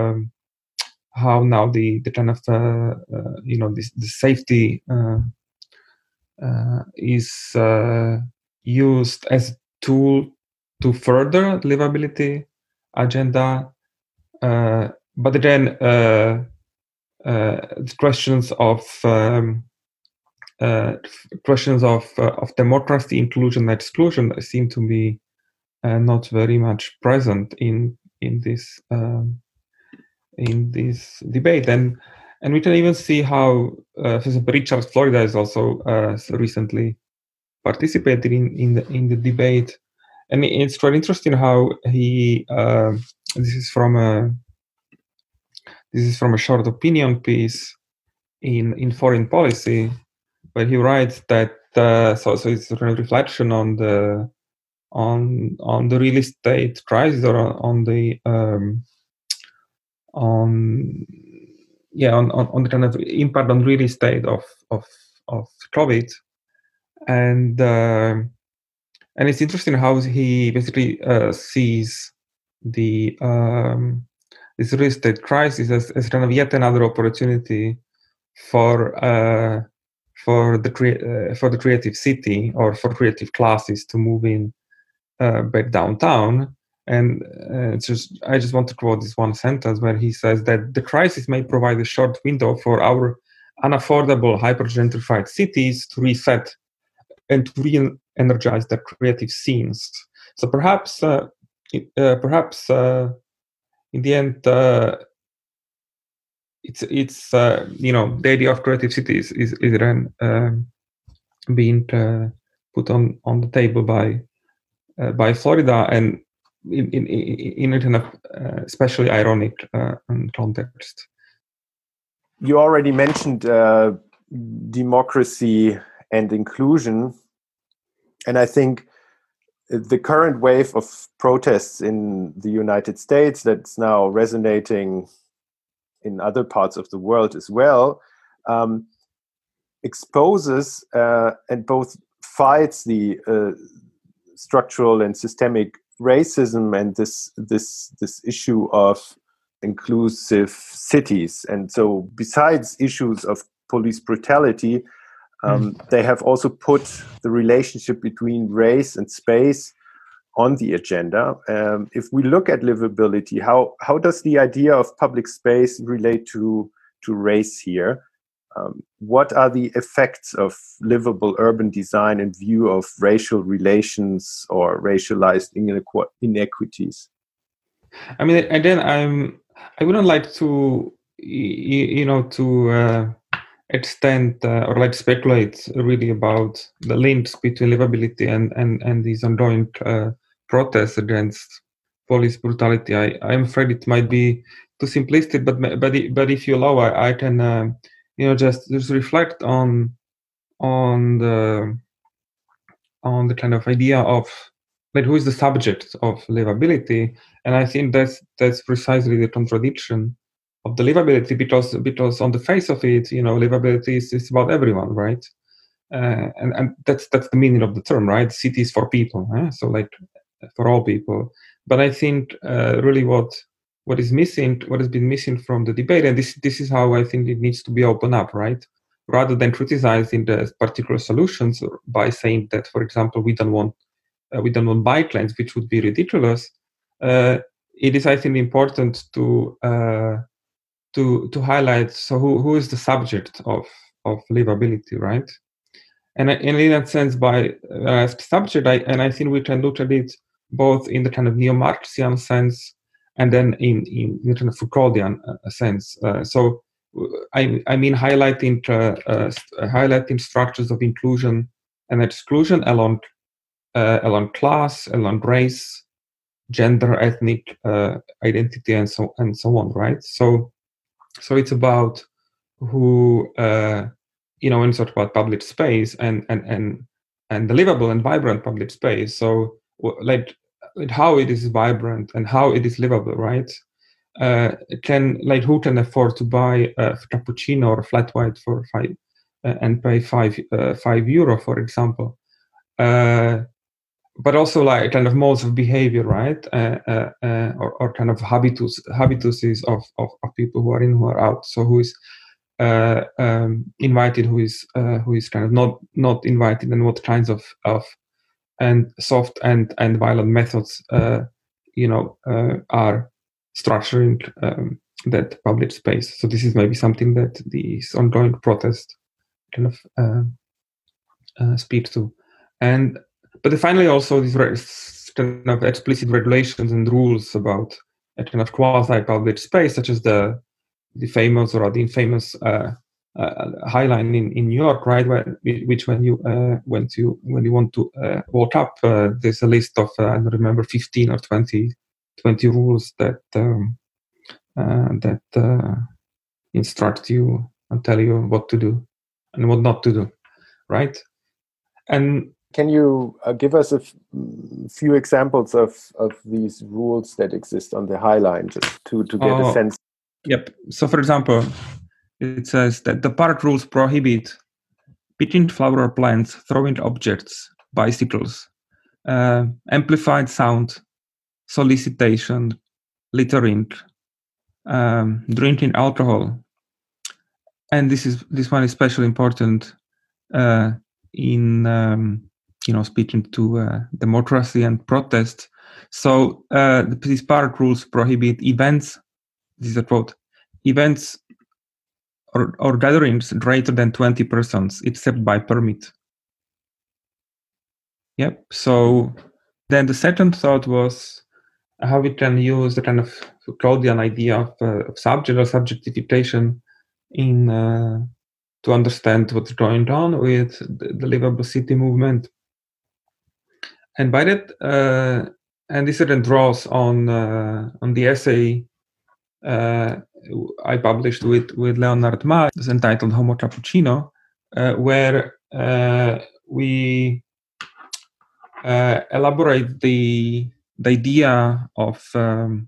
now the kind of the safety is used as a tool to further livability agenda, but then the questions of democracy, inclusion, and exclusion seem to be not very much present in this debate, and we can even see how, for example, Richard Florida is also recently participated in the debate, and it's quite interesting how he. This is from a short opinion piece in Foreign Policy, where he writes that so it's a reflection on the real estate crisis, or on the kind of impact on real estate of COVID, and it's interesting how he basically sees the this real estate crisis as kind of yet another opportunity for the creative city, or for creative classes to move in back downtown. And I just want to quote this one sentence where he says that the crisis may provide a short window for our unaffordable, hyper-gentrified cities to reset and to re-energize their creative scenes. So perhaps in the end, it's the idea of creative cities is then being put on the table by Florida, and in a kind of especially ironic context. You already mentioned democracy and inclusion, and I think the current wave of protests in the United States that's now resonating in other parts of the world as well, exposes and both fights the structural and systemic racism and this issue of inclusive cities. And so besides issues of police brutality, They have also put the relationship between race and space on the agenda. If we look at livability, how does the idea of public space relate to race here? What are the effects of livable urban design in view of racial relations or racialized inequities? I mean, again, I wouldn't like to, extend or like speculate really about the links between livability and these ongoing protests against police brutality. I'm afraid it might be too simplistic, but if you allow, I can just reflect on the kind of idea of like who is the subject of livability, and I think that's precisely the contradiction of the livability, because on the face of it, livability is about everyone, right? And that's the meaning of the term, right? Cities for people, so like for all people. But I think really what is missing, what has been missing from the debate, and this is how I think it needs to be opened up, right? Rather than criticizing the particular solutions by saying that, for example, we don't want bike lanes, which would be ridiculous. It is, I think, important to highlight. So who is the subject of livability, right? And in that sense, by subject, I think we can look at it both in the kind of neo-Marxian sense and then in the kind of Foucauldian sense. So I mean highlighting structures of inclusion and exclusion along class, along race, gender, ethnic identity, and so on, right? So it's about who when it's about public space and the livable and vibrant public space. So like how it is vibrant and how it is livable, right? Who can afford to buy a cappuccino or a flat white for €5 and pay €5, for example? But also like kind of modes of behavior, right? Or kind of habituses of people who are in, who are out. So who is invited, who is kind of not invited, and what kinds of and soft and violent methods are structuring that public space. So this is maybe something that this ongoing protest kind of speaks to. But finally, also these kind of explicit regulations and rules about a kind of quasi-public space, such as the famous or the infamous High Line in New York, right? Which when you want to walk up, there's a list of I don't remember 15 or 20 rules that instruct you and tell you what to do and what not to do, right? And can you give us a few examples of these rules that exist on the High Line, just to get a sense? Yep. So, for example, it says that the park rules prohibit picking flower plants, throwing objects, bicycles, amplified sound, solicitation, littering, drinking alcohol, and this one is especially important in speaking to democracy and protest. So these park rules prohibit events. This is a quote: events or gatherings greater than 20 persons, except by permit. Yep. So then the second thought was how we can use the kind of Foucauldian idea of subject or subjectification in to understand what's going on with the livable city movement. And by that, and this then draws on the essay I published with Leonard Ma, it's entitled Homo Cappuccino, where we elaborate the idea of the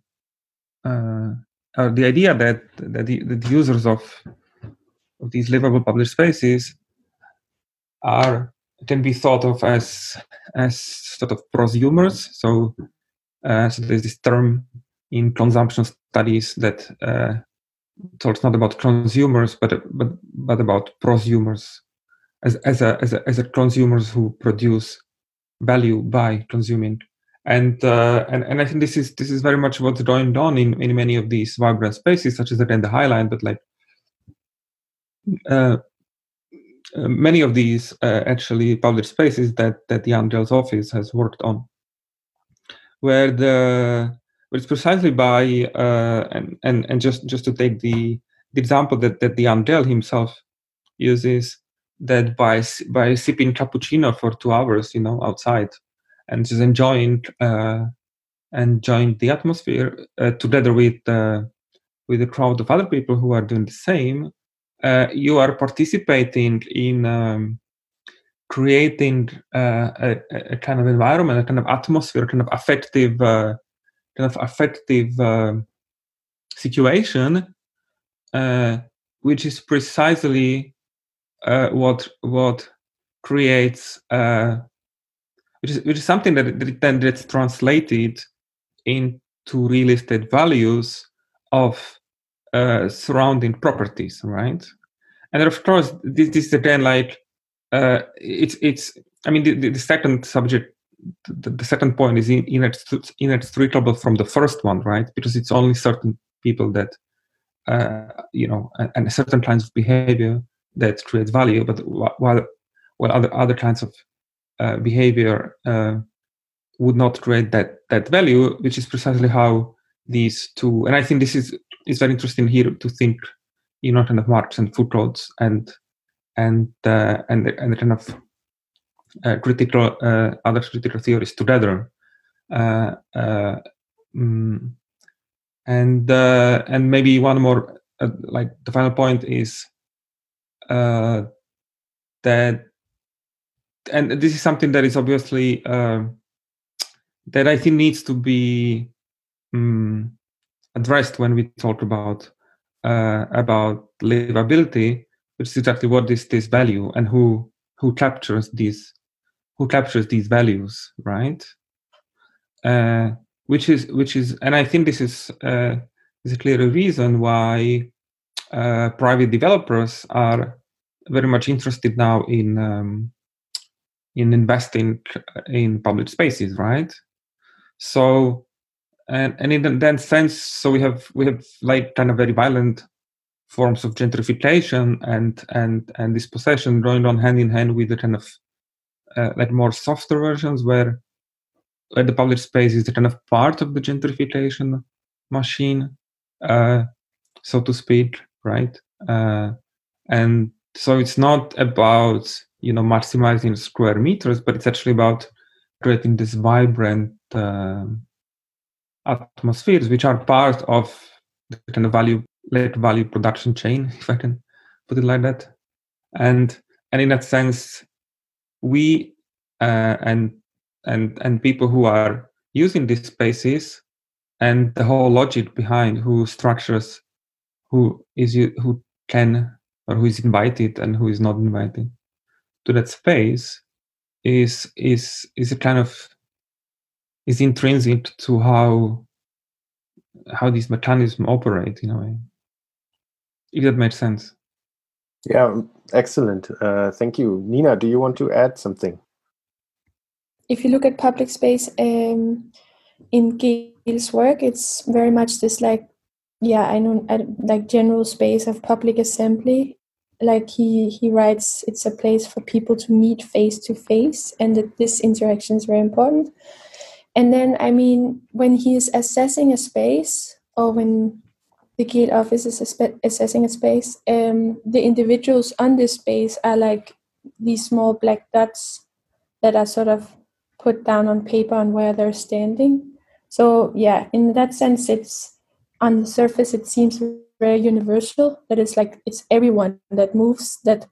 idea that the users of these livable public spaces can be thought of as sort of prosumers. So there's this term in consumption studies that talks not about consumers but about prosumers, as consumers who produce value by consuming. And I think this is very much what's going on in many of these vibrant spaces, such as the High Line, but like many of these actually public spaces that Jan Gehl's office has worked on, where it's precisely by and just to take the example that Jan Gehl himself uses, that by sipping cappuccino for 2 hours, outside, and just enjoying the atmosphere together with a crowd of other people who are doing the same, you are participating in creating a kind of environment, a kind of atmosphere, a kind of affective situation, which is precisely what creates, which is something that then gets translated into real estate values of surrounding properties, right? And of course, this is again like it's. I mean, the second subject, the second point is inextricable from the first one, right? Because it's only certain people that and certain kinds of behavior that creates value, but while other kinds of behavior would not create that value, which is precisely how these two. And I think this is very interesting here to think, kind of Marx and Foucault's and the kind of critical other critical theories together, and maybe one more like the final point is that, and this is something that is obviously that I think needs to be addressed when we talk about livability, which is exactly what is this value and who captures these values, right? Which is, and I think this is a clear reason why private developers are very much interested now in investing in public spaces, right? So, and in that sense, so we have like kind of very violent forms of gentrification and dispossession going on hand in hand with the kind of like more softer versions where the public space is the kind of part of the gentrification machine, so to speak, right? And so it's not about maximizing square meters, but it's actually about creating this vibrant atmospheres, which are part of the kind of value production chain, if I can put it like that. And in that sense, we and people who are using these spaces and the whole logic behind who structures who can or who is invited and who is not invited to that space is a kind of is intrinsic to how these mechanisms operate in a way. If that makes sense. Yeah, excellent. Thank you. Nina, do you want to add something? If you look at public space in Gehl's work, it's very much this like general space of public assembly. Like he writes, it's a place for people to meet face to face, and that this interaction is very important. And then, I mean, when he is assessing a space, or when the Gehl office is assessing a space, the individuals on this space are like these small black dots that are sort of put down on paper on where they're standing. So yeah, in that sense, it's on the surface, it seems very universal, that it's like it's everyone that moves that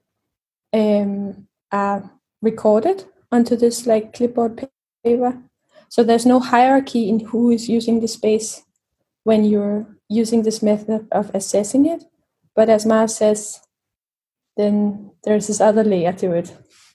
are recorded onto this like clipboard paper. So there's no hierarchy in who is using the space when you're using this method of assessing it. But as Mar says, then there's this other layer to it.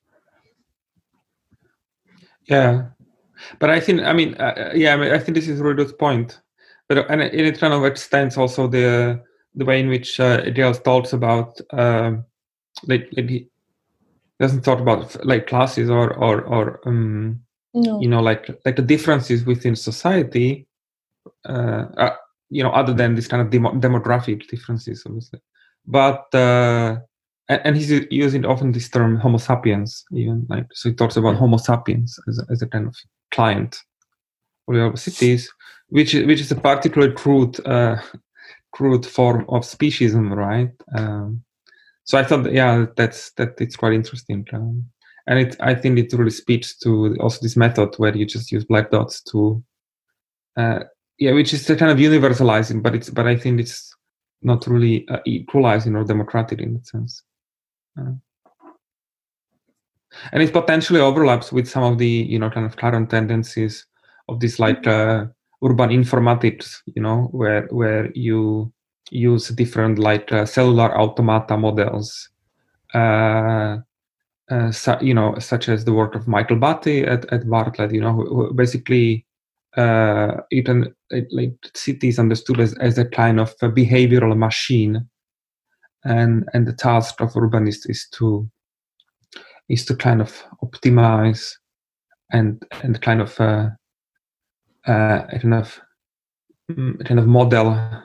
Yeah, but I think, I think this is a really good point. But and it kind of extends also the way in which Gehl talks about doesn't talk about like classes or No. you know, like the differences within society, you know, other than this kind of demographic differences, obviously. But and he's using often this term Homo sapiens, even like, so he talks about Homo sapiens as a kind of client of the cities, which is a particularly crude form of speciesism, right? So I thought, that it's quite interesting, and I think it really speaks to also this method where you just use black dots to, which is the kind of universalizing, but I think it's not really equalizing or democratic in that sense. And it potentially overlaps with some of the, you know, kind of current tendencies of this like urban informatics, you know, where you use different like cellular automata models, you know, such as the work of Michael Batty at Bartlett, you know, who basically like cities understood as a kind of a behavioral machine, and the task of urbanists is to kind of optimize and kind of kind of model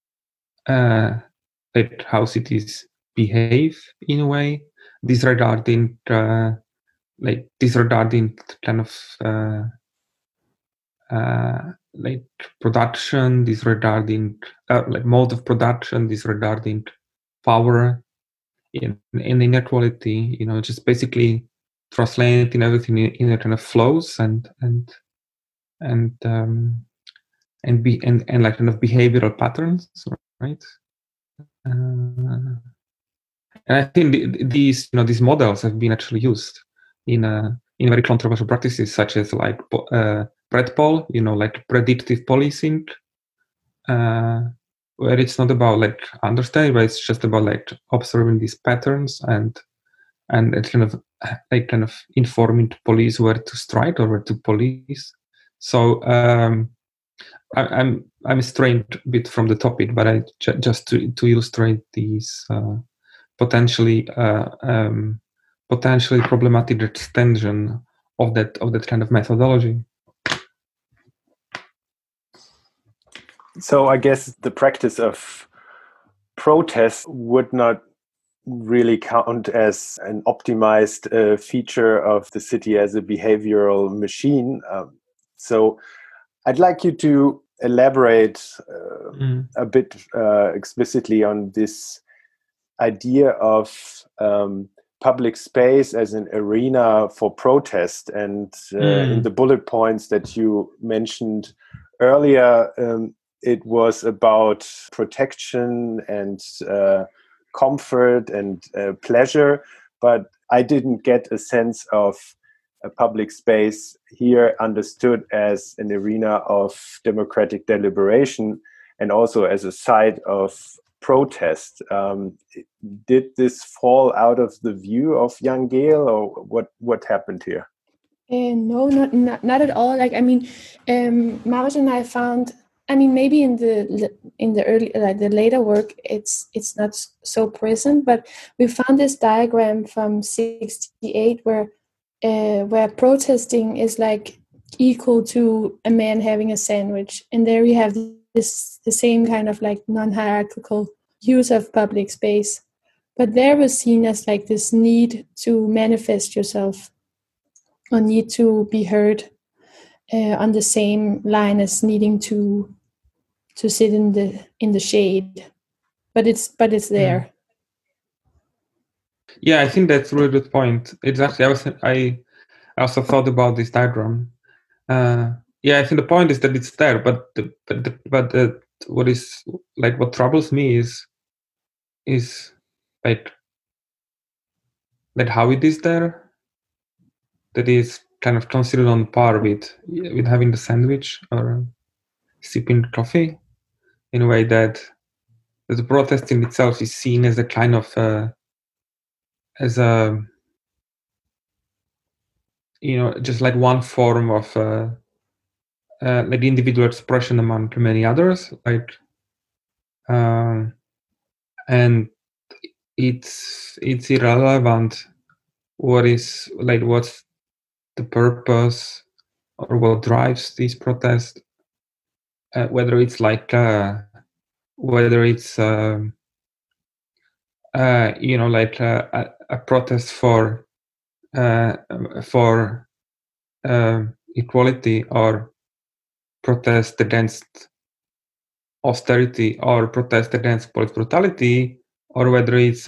like how cities behave in a way, disregarding kind of like production, disregarding like mode of production, disregarding power in inequality, you know, just basically translating everything in a kind of flows and like kind of behavioral patterns, right? And I think these, you know, these models have been actually used in very controversial practices, such as like predpol, you know, like predictive policing, where it's not about like understanding, but it's just about like observing these patterns and it's kind of informing police where to strike or where to police. So I'm straying a bit from the topic, but I just to illustrate these potentially problematic extension of that kind of methodology. So I guess the practice of protest would not really count as an optimized feature of the city as a behavioral machine. So I'd like you to elaborate a bit explicitly on this idea of public space as an arena for protest. And in the bullet points that you mentioned earlier, it was about protection and comfort and pleasure, but I didn't get a sense of a public space here understood as an arena of democratic deliberation and also as a site of protest. Did this fall out of the view of Jan Gehl, or what happened here? No, not at all. Like, I mean, Maros and I found, I mean, maybe in the early, like the later work, it's not so present, but we found this diagram from '68 where protesting is like equal to a man having a sandwich, and there you have the same kind of like non-hierarchical use of public space, but there was seen as like this need to manifest yourself or need to be heard on the same line as needing to sit in the shade, but it's there. Yeah, I think that's a really good point. Exactly. I also thought about this diagram. Yeah, I think the point is that it's there, but what troubles me is like how it is there. That is kind of considered on par with having the sandwich or sipping coffee, in a way that the protesting itself is seen as a kind of as a, you know, just like one form of like individual expression among many others, like and it's irrelevant what's the purpose or what drives these protests, whether it's a protest for equality, or protest against austerity, or protest against police brutality, or whether it's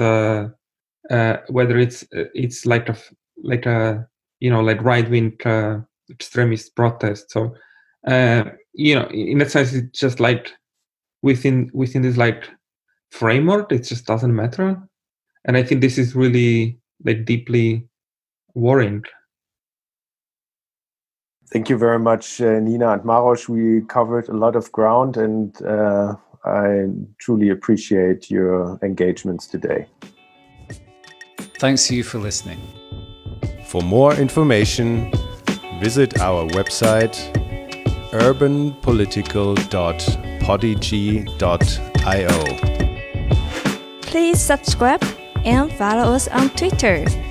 like right-wing extremist protest. So in that sense, it's just like within this like framework, it just doesn't matter. And I think this is really like deeply worrying. Thank you very much, Nina and Maros. We covered a lot of ground, and I truly appreciate your engagements today. Thanks to you for listening. For more information, visit our website urbanpolitical.podigy.io. Please subscribe and follow us on Twitter.